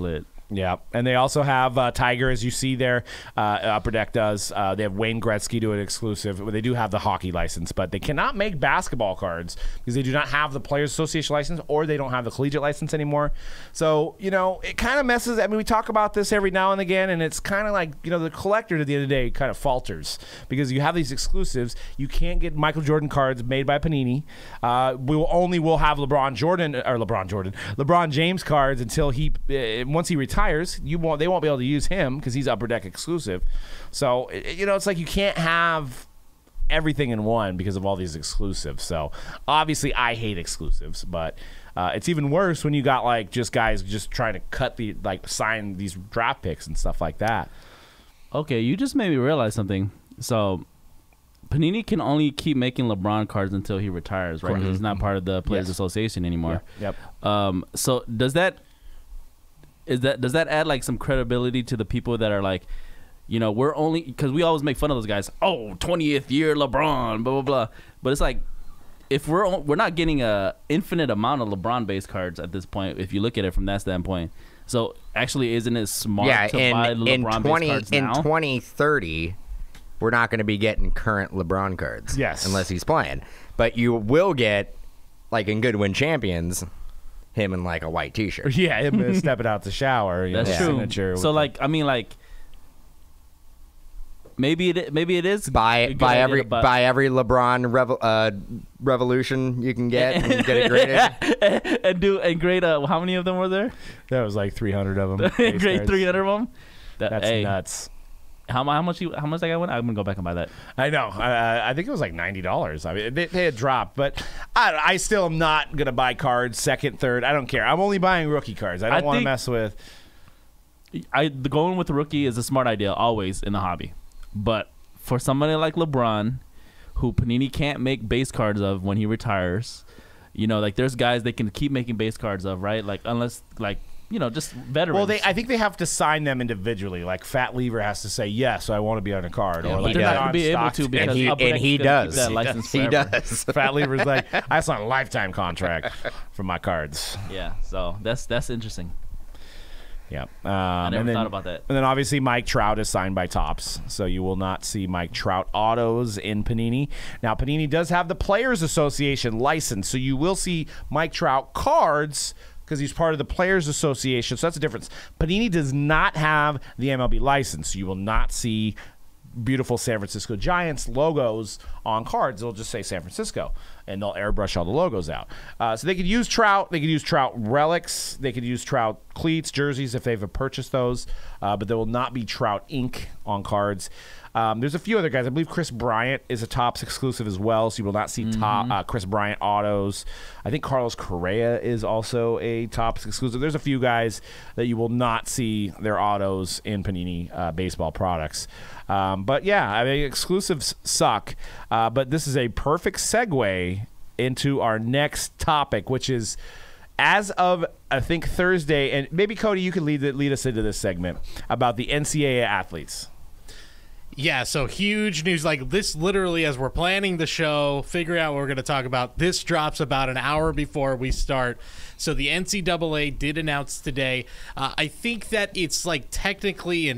Yeah, and they also have Tiger, as you see there. Upper Deck does. They have Wayne Gretzky do it exclusive. They do have the hockey license, but they cannot make basketball cards because they do not have the Players Association license, or they don't have the collegiate license anymore. So, it kind of messes. I mean, we talk about this every now and again, and it's kind of like, the collector at the end of the day kind of falters because you have these exclusives. You can't get Michael Jordan cards made by Panini. We'll have LeBron James cards until once he retires. They won't be able to use him because he's Upper Deck exclusive. So it's like you can't have everything in one because of all these exclusives. So obviously I hate exclusives, but it's even worse when you got guys just trying to sign these draft picks and stuff like that. Okay, you just made me realize something. So Panini can only keep making LeBron cards until he retires, right? He's not part of the Players Association anymore. Yep. So does that add some credibility to the people that are we're only, because we always make fun of those guys. Oh, 20th year LeBron, blah blah blah. But it's if we're not getting a infinite amount of LeBron based cards at this point, if you look at it from that standpoint. So actually, isn't it smart to buy LeBron based cards now? In 2030, we're not going to be getting current LeBron cards. Yes, unless he's playing. But you will get, in Goodwin Champions, him in a white T-shirt. Yeah, him stepping out the shower. That's true. So maybe it is buy every LeBron revolution you can get and get it graded and grade how many of them were there? There was 300 of them. Grade 300 of them. That's nuts. How much that guy went? I'm gonna go back and buy that. I know. I think it was $90. I mean, they had dropped, but I still am not gonna buy cards second, third. I don't care. I'm only buying rookie cards. I don't want to mess with. Going with the rookie is a smart idea always in the hobby, but for somebody like LeBron, who Panini can't make base cards of when he retires, there's guys they can keep making base cards of, right? Unless just veterans. Well, I think they have to sign them individually. Fat Lever has to say, yes, I want to be on a card. Yeah, or they're not going to be able to because he does. Keep that license he does. Fat Lever's I signed a lifetime contract for my cards. Yeah, so that's interesting. Yeah. I never thought about that. And then obviously Mike Trout is signed by Topps, so you will not see Mike Trout autos in Panini. Now, Panini does have the Players Association license, so you will see Mike Trout cards because he's part of the Players Association, so that's the difference. Panini does not have the MLB license, so you will not see beautiful San Francisco Giants logos on cards. They'll just say San Francisco, and they'll airbrush all the logos out. So they could use Trout. They could use Trout relics. They could use Trout cleats, jerseys if they've purchased those, but there will not be Trout ink on cards. There's a few other guys. I believe Chris Bryant is a Topps exclusive as well, so you will not see Chris Bryant autos. I think Carlos Correa is also a Topps exclusive. There's a few guys that you will not see their autos in Panini baseball products. But yeah, I mean, exclusives suck. But this is a perfect segue into our next topic, which is, as of, I think, Thursday, and maybe, Cody, you could lead us into this segment about the NCAA athletes. Yeah, so huge news. This literally, as we're planning the show, figuring out what we're going to talk about, this drops about an hour before we start. So the NCAA did announce today. I think that it's technically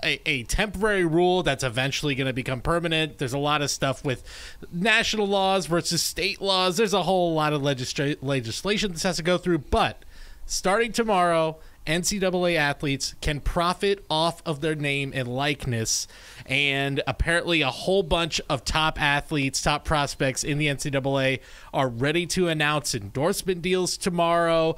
a temporary rule that's eventually going to become permanent. There's a lot of stuff with national laws versus state laws. There's a whole lot of legislation this has to go through. But starting tomorrow, NCAA athletes can profit off of their name and likeness, and apparently a whole bunch of top athletes, top prospects in the NCAA are ready to announce endorsement deals tomorrow.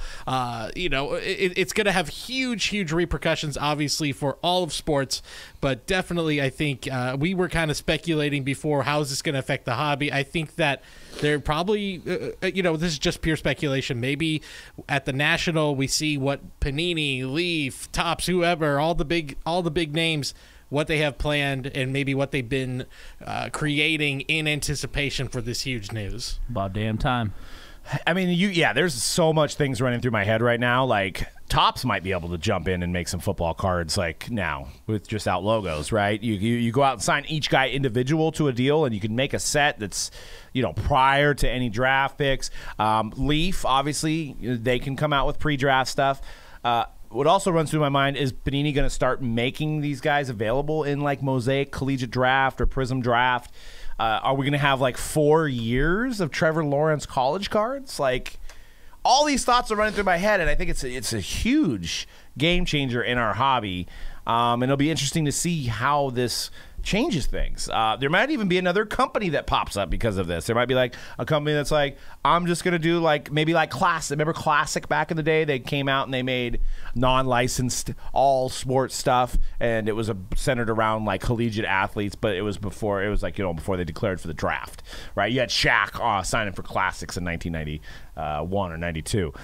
It's going to have huge repercussions, obviously, for all of sports, but definitely I think we were kind of speculating before, how is this going to affect the hobby? I think that they're probably, this is just pure speculation. Maybe at the national we see what Panini, Leaf, Topps, whoever, all the big names, what they have planned and maybe what they've been creating in anticipation for this huge news. About damn time. I mean, there's so much things running through my head right now. Topps might be able to jump in and make some football cards now with just out logos, right? You go out and sign each guy individual to a deal, and you can make a set that's, prior to any draft picks. Leaf, obviously, they can come out with pre-draft stuff. what also runs through my mind is Panini going to start making these guys available in like Mosaic Collegiate Draft or Prism Draft? Are we going to have like 4 years of Trevor Lawrence college cards? Like, all these thoughts are running through my head, and I think it's a huge game changer in our hobby. And it'll be interesting to see how this changes things. There might even be another company that pops up because of this. There might be like a company that's like, I'm just going to do like maybe like Classic. Remember Classic back in the day? They came out and they made non-licensed all sports stuff, and it was centered around like collegiate athletes, but it was before they declared for the draft, right? You had Shaq signing for Classics in 1991 or 92.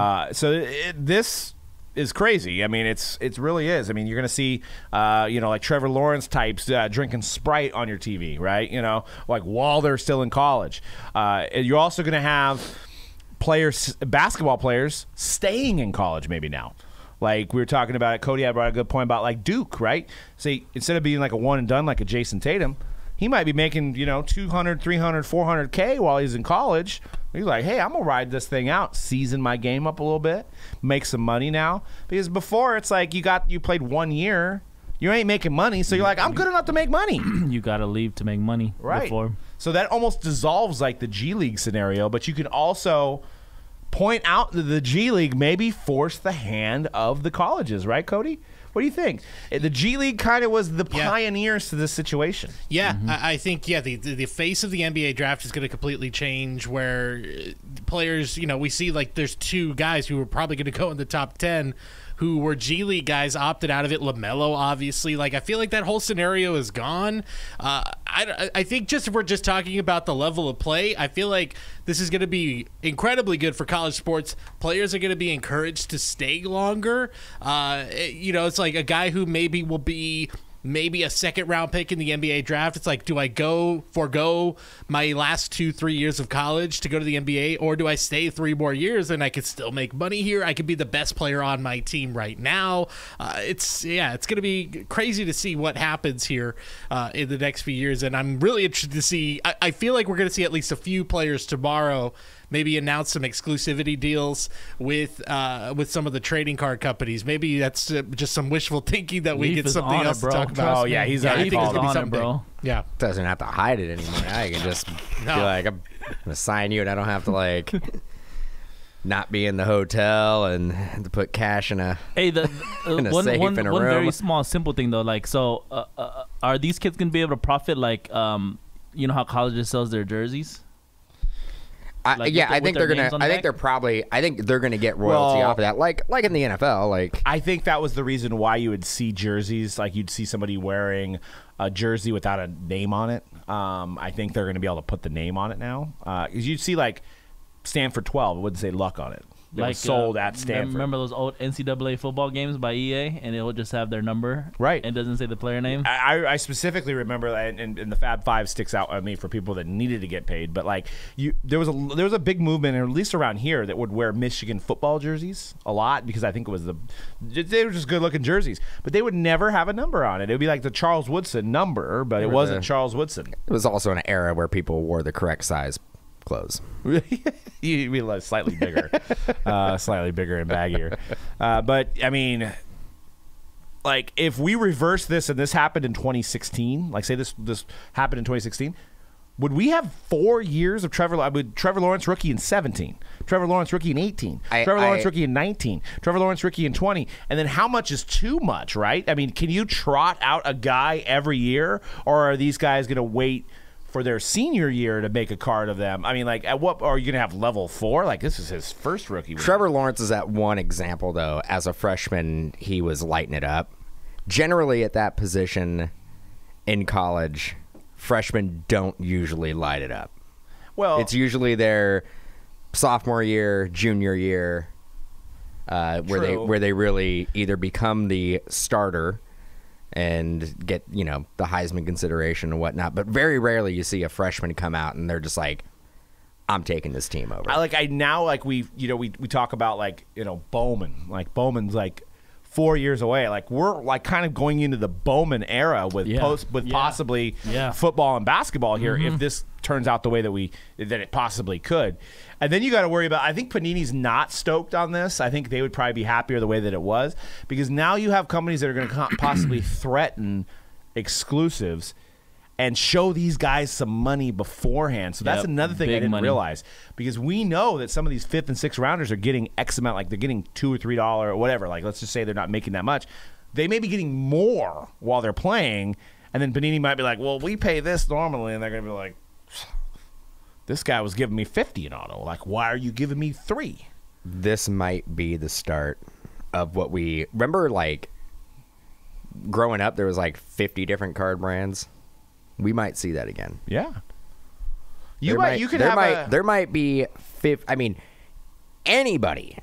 This is crazy. I mean, it really is. I mean, you're going to see, like Trevor Lawrence types drinking Sprite on your TV, right? Like while they're still in college. You're also going to have basketball players staying in college maybe now. Like we were talking about it, Cody had brought a good point about like Duke, right? See, instead of being like a one and done like a Jason Tatum, he might be making, 200, 300, 400K while he's in college. He's like, hey, I'm going to ride this thing out, season my game up a little bit, make some money now. Because before, it's like you played 1 year, you ain't making money, so you're like, I'm good enough to make money. You got to leave to make money. Right. Before. So that almost dissolves like the G League scenario, but you can also point out that the G League maybe forced the hand of the colleges, right, Cody? What do you think? The G League kind of was the pioneers to this situation. Yeah, I think, the face of the NBA draft is going to completely change where players, we see like there's 2 guys who are probably going to go in the top 10 who were G League guys opted out of it. LaMelo, obviously. Like, I feel like that whole scenario is gone. I think just if we're just talking about the level of play, I feel like this is going to be incredibly good for college sports. Players are going to be encouraged to stay longer. It's like a guy who maybe will be maybe a second-round pick in the NBA draft. It's like, do I forego my last 2-3 years of college to go to the NBA, or do I stay 3 more years and I could still make money here? I could be the best player on my team right now. It's going to be crazy to see what happens here in the next few years, and I'm really interested to see. I feel like we're going to see at least a few players tomorrow maybe announce some exclusivity deals with some of the trading card companies. Maybe that's just some wishful thinking that we Leaf get is something on else it, bro. to talk about. Oh, yeah, he's I already think it's called gonna be on it, something bro. big. Yeah. Doesn't have to hide it anymore. Now you can just be like, I'm gonna sign you, and I don't have to like not be in the hotel and have to put cash in a in a safe one in a one room. very small simple thing though. Like, so are these kids gonna be able to profit like how colleges sells their jerseys? Like I think they're gonna. I think they're gonna get royalty off of that, like in the NFL. Like, I think that was the reason why you would see jerseys, like you'd see somebody wearing a jersey without a name on it. I think they're going to be able to put the name on it now. Because you'd see like Stanford 12, it wouldn't say Luck on it. It was sold at Stanford. Remember those old NCAA football games by EA, and it will just have their number, right? And it doesn't say the player name. I specifically remember that, and the Fab Five sticks out on me for people that needed to get paid. But like, there was a big movement, at least around here, that would wear Michigan football jerseys a lot because I think they were just good looking jerseys, but they would never have a number on it. It would be like the Charles Woodson number, but it wasn't Charles Woodson. It was also an era where people wore the correct size clothes. You mean like slightly bigger, slightly bigger and baggier. But I mean, like if we reverse this and this happened in 2016, like say this happened in 2016, would we have 4 years of Trevor Lawrence rookie in 17, Trevor Lawrence rookie in 18, Trevor Lawrence rookie in 19, Trevor Lawrence rookie in 20, and then how much is too much, right? I mean, can you trot out a guy every year, or are these guys going to wait for their senior year to make a card of them? I mean, like, at what are you going to have level 4? Like, this is his first rookie. Trevor Lawrence is that one example, though. As a freshman, he was lighting it up. Generally, at that position in college, freshmen don't usually light it up. Well, it's usually their sophomore year, junior year, where they really either become the starter and get, the Heisman consideration and whatnot. But very rarely you see a freshman come out and they're just like, I'm taking this team over. We talk about like, Bowman. Like Bowman's like 4 years away. Like we're like kind of going into the Bowman era with possibly football and basketball here if this turns out the way that it possibly could. And then you got to worry about, I think Panini's not stoked on this. I think they would probably be happier the way that it was, because now you have companies that are going to possibly threaten exclusives and show these guys some money beforehand. So that's another thing I didn't realize, because we know that some of these 5th and 6th rounders are getting X amount, like they're getting $2 or $3 or whatever. Like let's just say they're not making that much. They may be getting more while they're playing, and then Panini might be like, well, we pay this normally, and they're going to be like, this guy was giving me 50 in auto. Like, why are you giving me 3? This might be the start of what we remember. Like growing up, there was like 50 different card brands. We might see that again. Yeah. There might be I mean, anybody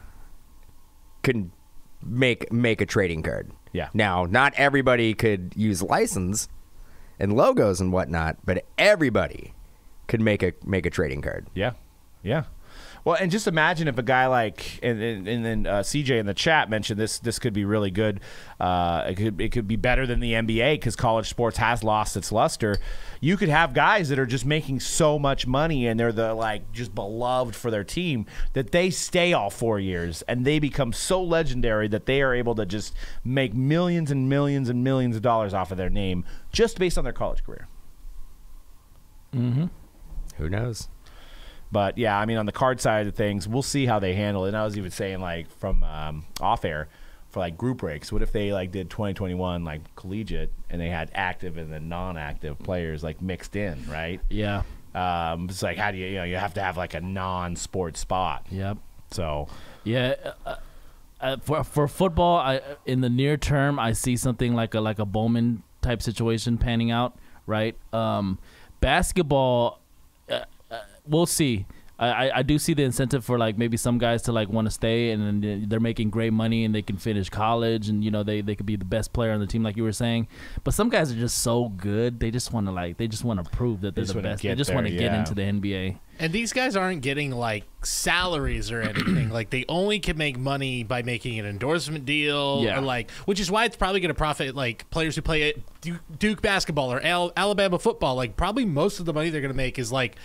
could make a trading card. Yeah. Now, not everybody could use license and logos and whatnot, but everybody could make a trading card. Yeah. Yeah. Well, and just imagine if a guy like, and then CJ in the chat mentioned this could be really good. It could be better than the NBA because college sports has lost its luster. You could have guys that are just making so much money and they're just beloved for their team that they stay all 4 years and they become so legendary that they are able to just make millions and millions and millions of dollars off of their name just based on their college career. Mm-hmm. Who knows? But yeah, I mean, on the card side of things, we'll see how they handle it. And I was even saying, like, from off air for like group breaks, what if they like did 2021 like collegiate and they had active and then non-active players like mixed in, right? Yeah. It's like, how do you have to have like a non-sport spot. Yep. So yeah, for football, in the near term, I see something like a Bowman type situation panning out, right? Basketball. We'll see. I do see the incentive for like maybe some guys to like want to stay, and then they're making great money and they can finish college, and they could be the best player on the team like you were saying. But some guys are just so good, they just want to prove that they're the best. They just want to get into the NBA. And these guys aren't getting like salaries or anything. Like they only can make money by making an endorsement deal, or like, which is why it's probably going to profit like players who play at Duke basketball or Alabama football. Like probably most of the money they're going to make is like,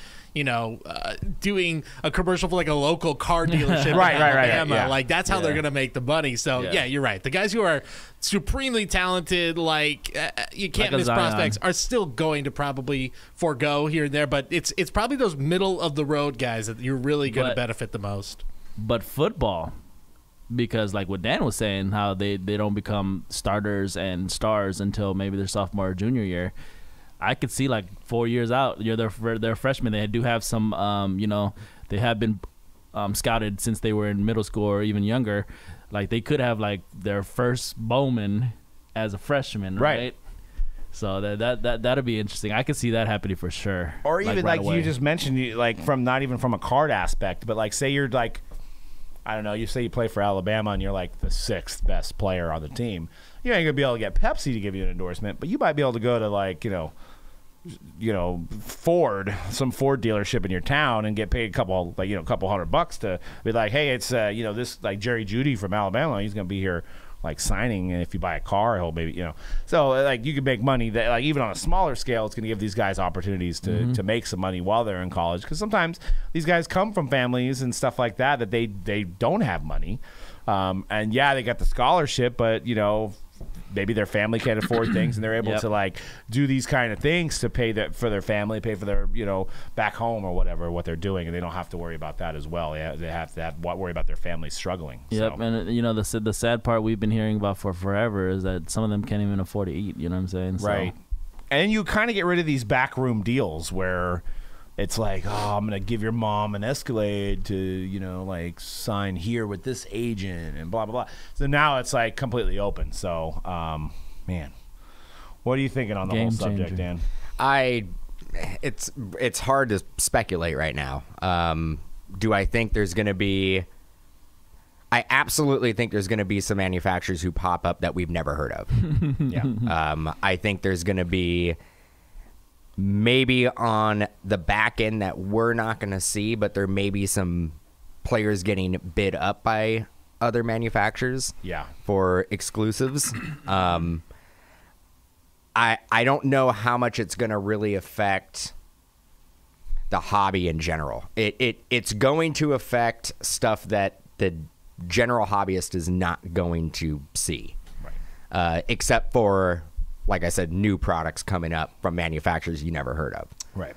doing a commercial for like a local car dealership right, in Alabama. Yeah. Like that's how they're going to make the money. So yeah, you're right. The guys who are supremely talented, like you can't miss prospects, are still going to probably forego here and there. But it's probably those middle of the road guys that you're really going to benefit the most. But football, because like what Dan was saying, how they don't become starters and stars until maybe their sophomore or junior year. I could see like 4 years out, they're freshmen. They do have some, they have been scouted since they were in middle school or even younger. Like they could have like their first Bowman as a freshman, right? So that'd be interesting. I could see that happening for sure. Or even like away. you just mentioned, like from not even from a card aspect, but like say you're like, I don't know, you say you play for Alabama and you're like the 6th best player on the team. You ain't gonna be able to get Pepsi to give you an endorsement, but you might be able to go to like Ford, some Ford dealership in your town and get paid a couple $100 to be like, hey, it's this like Jerry Jeudy from Alabama, he's gonna be here like signing, and if you buy a car, he'll maybe so like you can make money that like even on a smaller scale, it's gonna give these guys opportunities to make some money while they're in college, because sometimes these guys come from families and stuff like that they don't have money, and yeah, they got the scholarship, but maybe their family can't afford things, and they're able to like do these kind of things to pay for their family, pay for their back home or whatever what they're doing, and they don't have to worry about that as well. They have to worry about their family struggling. Yep, so. And the sad part we've been hearing about for forever is that some of them can't even afford to eat. You know what I'm saying? Right. And you kind of get rid of these backroom deals where it's like, oh, I'm going to give your mom an Escalade to, like sign here with this agent and blah, blah, blah. So now it's like completely open. So, man, what are you thinking on the whole subject, Dan? It's hard to speculate right now. Do I think there's going to be... I absolutely think there's going to be some manufacturers who pop up that we've never heard of. Yeah. I think there's going to be... maybe on the back end that we're not going to see, but there may be some players getting bid up by other manufacturers Yeah. for exclusives. I don't know how much it's going to really affect the hobby in general. It's going to affect stuff that the general hobbyist is not going to see, Right. except for, like I said, new products coming up from manufacturers you never heard of. Right.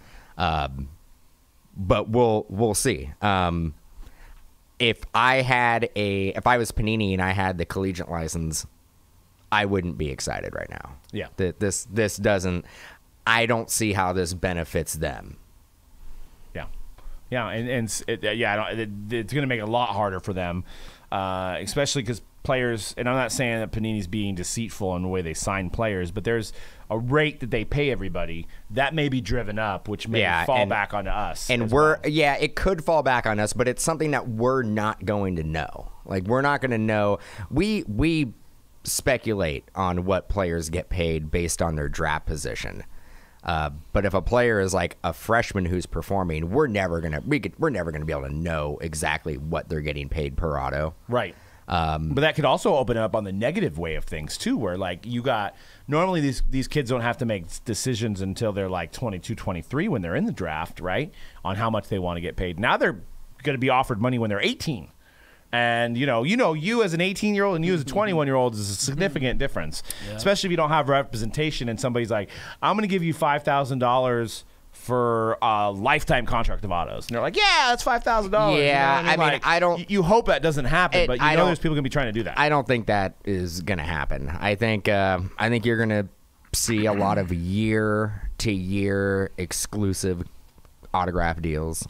But we'll see. If I was Panini and I had the collegiate license, I wouldn't be excited right now. Yeah. This doesn't. I don't see how this benefits them. Yeah, yeah, it's going to make it a lot harder for them, especially because players. And I'm not saying that Panini's being deceitful in the way they sign players, but there's a rate that they pay everybody that may be driven up, which may fall back onto us. And it could fall back on us, but it's something that we're not going to know. Like, we're not going to know. We speculate on what players get paid based on their draft position. But if a player is like a freshman who's performing, we're never gonna be able to know exactly what they're getting paid per auto. Right. But that could also open up on the negative way of things too, where like normally these kids don't have to make decisions until they're like 22, 23 when they're in the draft, right? On how much they want to get paid. Now they're going to be offered money when they're 18. And, you as an 18-year-old and you as a 21-year-old is a significant difference, especially if you don't have representation and somebody's like, I'm going to give you $5,000 for a lifetime contract of autos. And they're like, yeah, that's $5,000. Yeah, I mean, I don't. You hope that doesn't happen, but there's people going to be trying to do that. I don't think that is going to happen. I think you're going to see a lot of year-to-year exclusive autograph deals.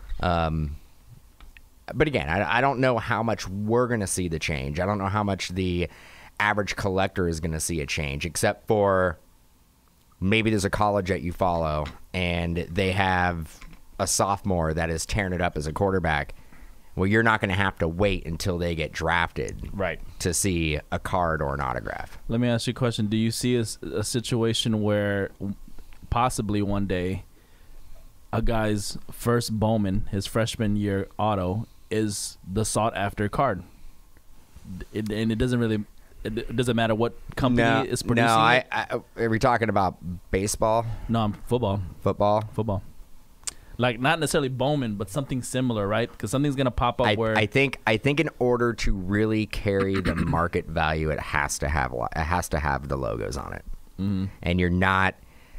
But again, I don't know how much we're going to see the change. I don't know how much the average collector is going to see a change, except for maybe there's a college that you follow and they have a sophomore that is tearing it up as a quarterback. Well, you're not going to have to wait until they get drafted to see a card or an autograph. Let me ask you a question. Do you see a situation where possibly one day a guy's first Bowman, his freshman year auto, is the sought after card, and it doesn't matter what company is producing it? Are we talking about baseball? No, football. Football. Like not necessarily Bowman, but something similar, right? Because something's gonna pop up where I think in order to really carry the market value, it has to have the logos on it, and you're not,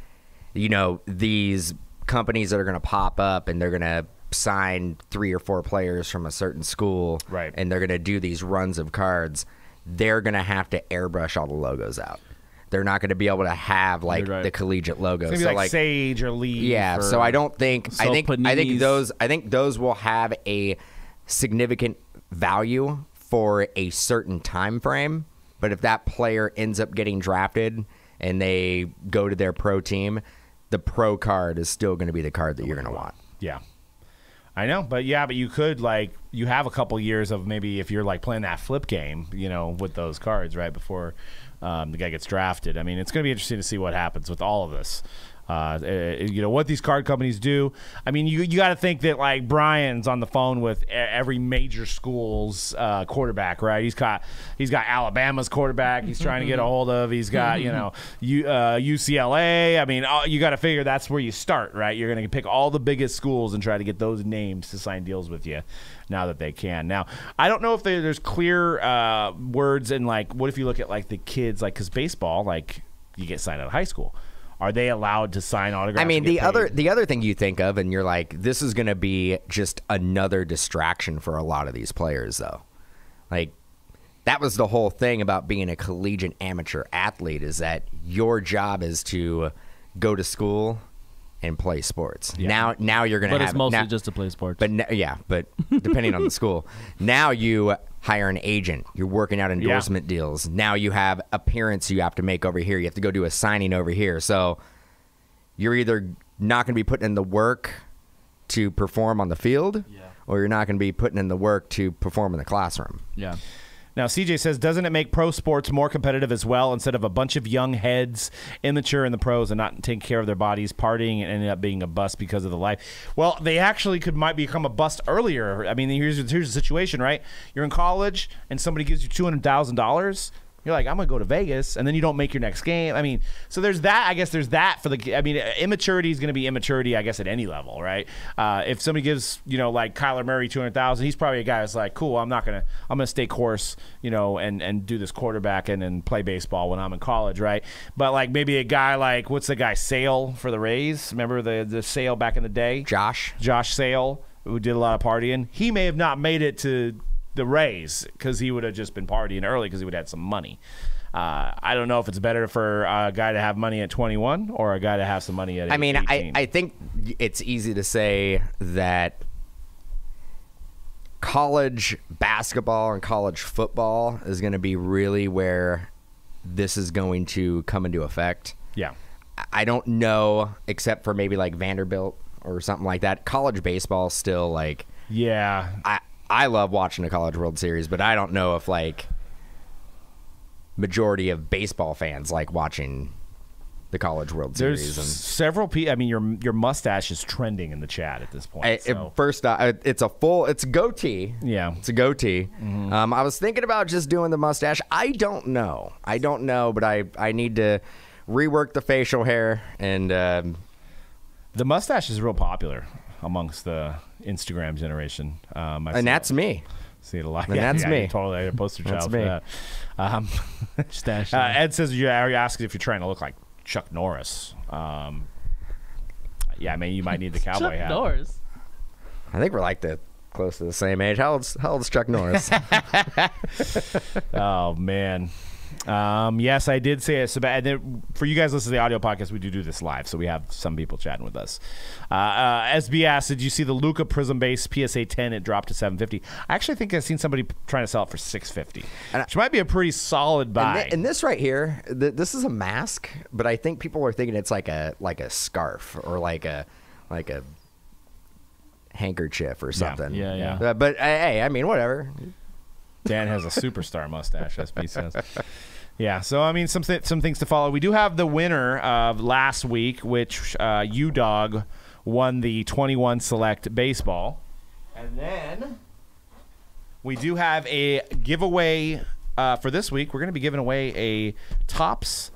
these companies that are going to pop up and they're going to sign 3 or 4 players from a certain school, right? And they're going to do these runs of cards. They're going to have to airbrush all the logos out. They're not going to be able to have the collegiate logo. It's going to be like Sage or Lee. Yeah. So I don't think. I think those will have a significant value for a certain time frame. But if that player ends up getting drafted and they go to their pro team, the pro card is still going to be the card that you're going to want. Yeah. I know, but you could you have a couple years of maybe if you're playing that flip game, with those cards right before the guy gets drafted. I mean, it's going to be interesting to see what happens with all of this. What these card companies do. I mean, you got to think that Brian's on the phone with every major school's quarterback, right? He's got Alabama's quarterback. He's trying to get a hold of. He's got UCLA. I mean, you got to figure that's where you start, right? You're going to pick all the biggest schools and try to get those names to sign deals with you now that they can. Now, I don't know if there's clear words in what if you look at the kids because baseball you get signed out of high school. Are they allowed to sign autographs? I mean, the other thing you think of, and you're like, this is going to be just another distraction for a lot of these players, though. That was the whole thing about being a collegiate amateur athlete, is that your job is to go to school and play sports. Yeah. Now you're going to have... But it's mostly just to play sports. But but depending on the school. Now you hire an agent. You're working out endorsement deals. Now you have appearance you have to make over here. You have to go do a signing over here. So you're either not going to be putting in the work to perform on the field, or you're not going to be putting in the work to perform in the classroom. Yeah. Now, CJ says, doesn't it make pro sports more competitive as well instead of a bunch of young heads, immature in the pros and not taking care of their bodies, partying, and ended up being a bust because of the life? Well, they actually might become a bust earlier. I mean, here's the situation, right? You're in college and somebody gives you $200,000. You're like, I'm going to go to Vegas, and then you don't make your next game. I mean, so there's that. I guess there's that for the – I mean, immaturity is going to be immaturity, I guess, at any level, right? If somebody gives, like Kyler Murray $200,000, he's probably a guy that's like, cool, I'm going to stay course, and do this quarterbacking and play baseball when I'm in college, right? But, like, maybe a guy like – what's the guy, Sale for the Rays? Remember the Sale back in the day? Josh Sale, who did a lot of partying. He may have not made it to – the Rays because he would have just been partying early because he would have had some money. I don't know if it's better for a guy to have money at 21 or a guy to have some money at 18. I think it's easy to say that college basketball and college football is going to be really where this is going to come into effect. Yeah. I don't know, except for maybe like Vanderbilt or something like that. College baseball still like... Yeah. I love watching the College World Series, but I don't know if like majority of baseball fans like watching the College World Series. There's several people. I mean, your mustache is trending in the chat at this point. First, it's a goatee. Yeah, it's a goatee. Mm-hmm. I was thinking about just doing the mustache. I don't know, but I need to rework the facial hair and the mustache is real popular amongst the Instagram generation. And that's me. See it a lot. And that's me. Totally a poster child for that. Stash. Ed says you're asking if you're trying to look like Chuck Norris. Yeah, I mean you might need the cowboy hat. Chuck Norris. I think we're like close to the same age. How old's Chuck Norris? Oh man. Yes, I did say it. And then for you guys listening to the audio podcast, we do this live, so we have some people chatting with us. SB asked, did you see the Luka Prism Base PSA 10? It dropped to $750. I actually think I've seen somebody trying to sell it for $650, which might be a pretty solid buy. And this right here, this is a mask, but I think people are thinking it's like a scarf or like a handkerchief or something. Yeah. But hey, I mean, whatever. Dan has a superstar mustache, SB says. Yeah, so I mean, some things to follow. We do have the winner of last week, which U-Dog won the 21 Select Baseball. And then we do have a giveaway for this week. We're going to be giving away a Topps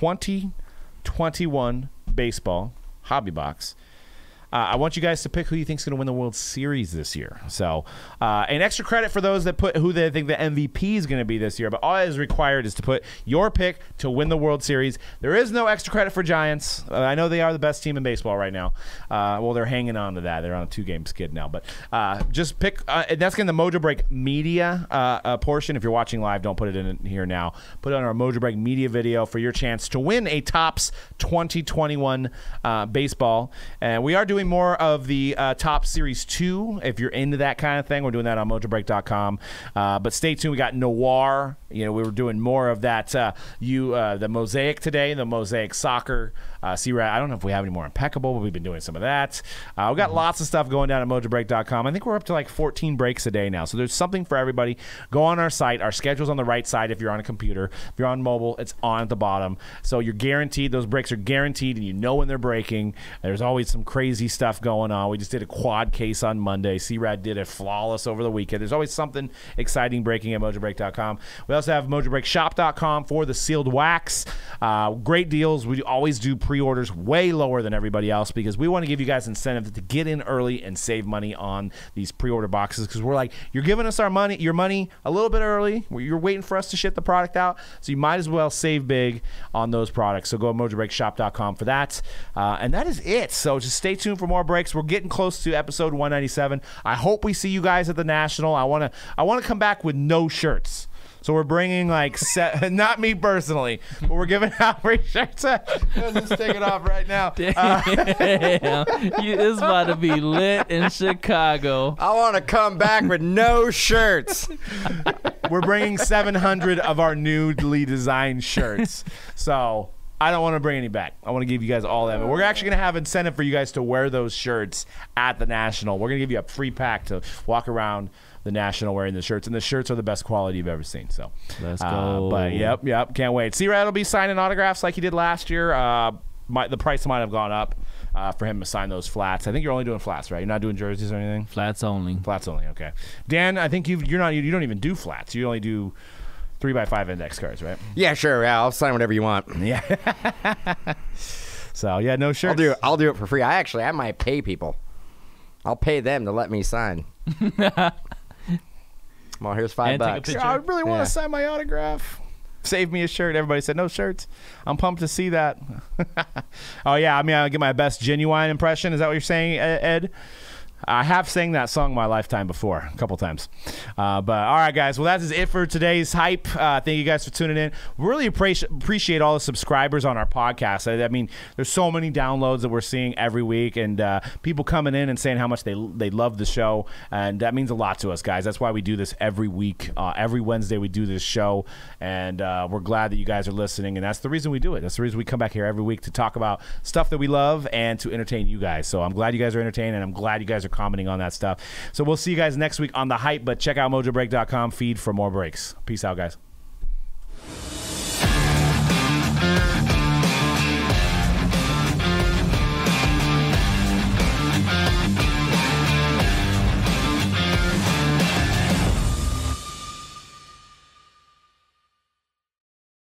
2021 Baseball Hobby Box. I want you guys to pick who you think is going to win the World Series this year. So, an extra credit for those that put who they think the MVP is going to be this year. But all that is required is to put your pick to win the World Series. There is no extra credit for Giants. I know they are the best team in baseball right now. Well, they're hanging on to that. They're on a 2-game skid now. But just pick. And that's going to the Mojo Break Media portion. If you're watching live, don't put it in here now. Put it on our Mojo Break Media video for your chance to win a Topps 2021 baseball. And we are doing more of the Topps Series 2 if you're into that kind of thing. We're doing that on mojobreak.com. But stay tuned. We got Noir. We were doing more of that. The Mosaic today, the Mosaic Soccer. C-Rat, I don't know if we have any more Impeccable, but we've been doing some of that. We've got lots of stuff going down at mojobreak.com. I think we're up to like 14 breaks a day now. So there's something for everybody. Go on our site. Our schedule's on the right side if you're on a computer. If you're on mobile, it's on at the bottom. So you're guaranteed. Those breaks are guaranteed, and you know when they're breaking. There's always some crazy stuff going on. We just did a quad case on Monday. C-Rad did a flawless over the weekend. There's always something exciting breaking at mojobreak.com. We also have mojobreakshop.com for the sealed wax. Great deals. We always do pre-orders way lower than everybody else because we want to give you guys incentive to get in early and save money on these pre-order boxes because we're like, you're giving us your money a little bit early. You're waiting for us to ship the product out, so you might as well save big on those products. So go to mojobreakshop.com for that. And that is it. So just stay tuned for more breaks. We're getting close to episode 197. I hope we see you guys at the National. I want to come back with no shirts. So we're bringing not me personally, but we're giving out free shirts. Just take it off right now. Damn. It's about to be lit in Chicago. I want to come back with no shirts. We're bringing 700 of our newly designed shirts. So I don't want to bring any back. I want to give you guys all that. But we're actually going to have incentive for you guys to wear those shirts at the National. We're going to give you a free pack to walk around the National wearing the shirts, and the shirts are the best quality you've ever seen. So Let's go. But yep, can't wait. C-Rad will be signing autographs like he did last year. The price might have gone up for him to sign those flats. I think you're only doing flats, right? You're not doing jerseys or anything. Flats only. Flats only. Okay. Dan, I think you don't even do flats. You only do 3x5 index cards, right? Yeah, sure. Yeah, I'll sign whatever you want. Yeah. So yeah, no shirts. I'll do it for free. I might pay people. I'll pay them to let me sign. Well, here's $5. And take a picture. I really want Yeah. to sign my autograph. Save me a shirt. Everybody said no shirts. I'm pumped to see that. Oh yeah, I mean I'll get my best Genuine impression. Is that what you're saying, Ed? I have sang that song my lifetime before, a couple times. But all right, guys. Well, that is it for today's hype. Thank you guys for tuning in. Really appreciate all the subscribers on our podcast. I mean, there's so many downloads that we're seeing every week, and people coming in and saying how much they love the show, and that means a lot to us, guys. That's why we do this every week. Every Wednesday we do this show, and we're glad that you guys are listening, and that's the reason we do it. That's the reason we come back here every week to talk about stuff that we love and to entertain you guys. So I'm glad you guys are entertained, and I'm glad you guys are commenting on that stuff. So we'll see you guys next week on The Hype, but check out mojobreak.com feed for more breaks. Peace out, guys.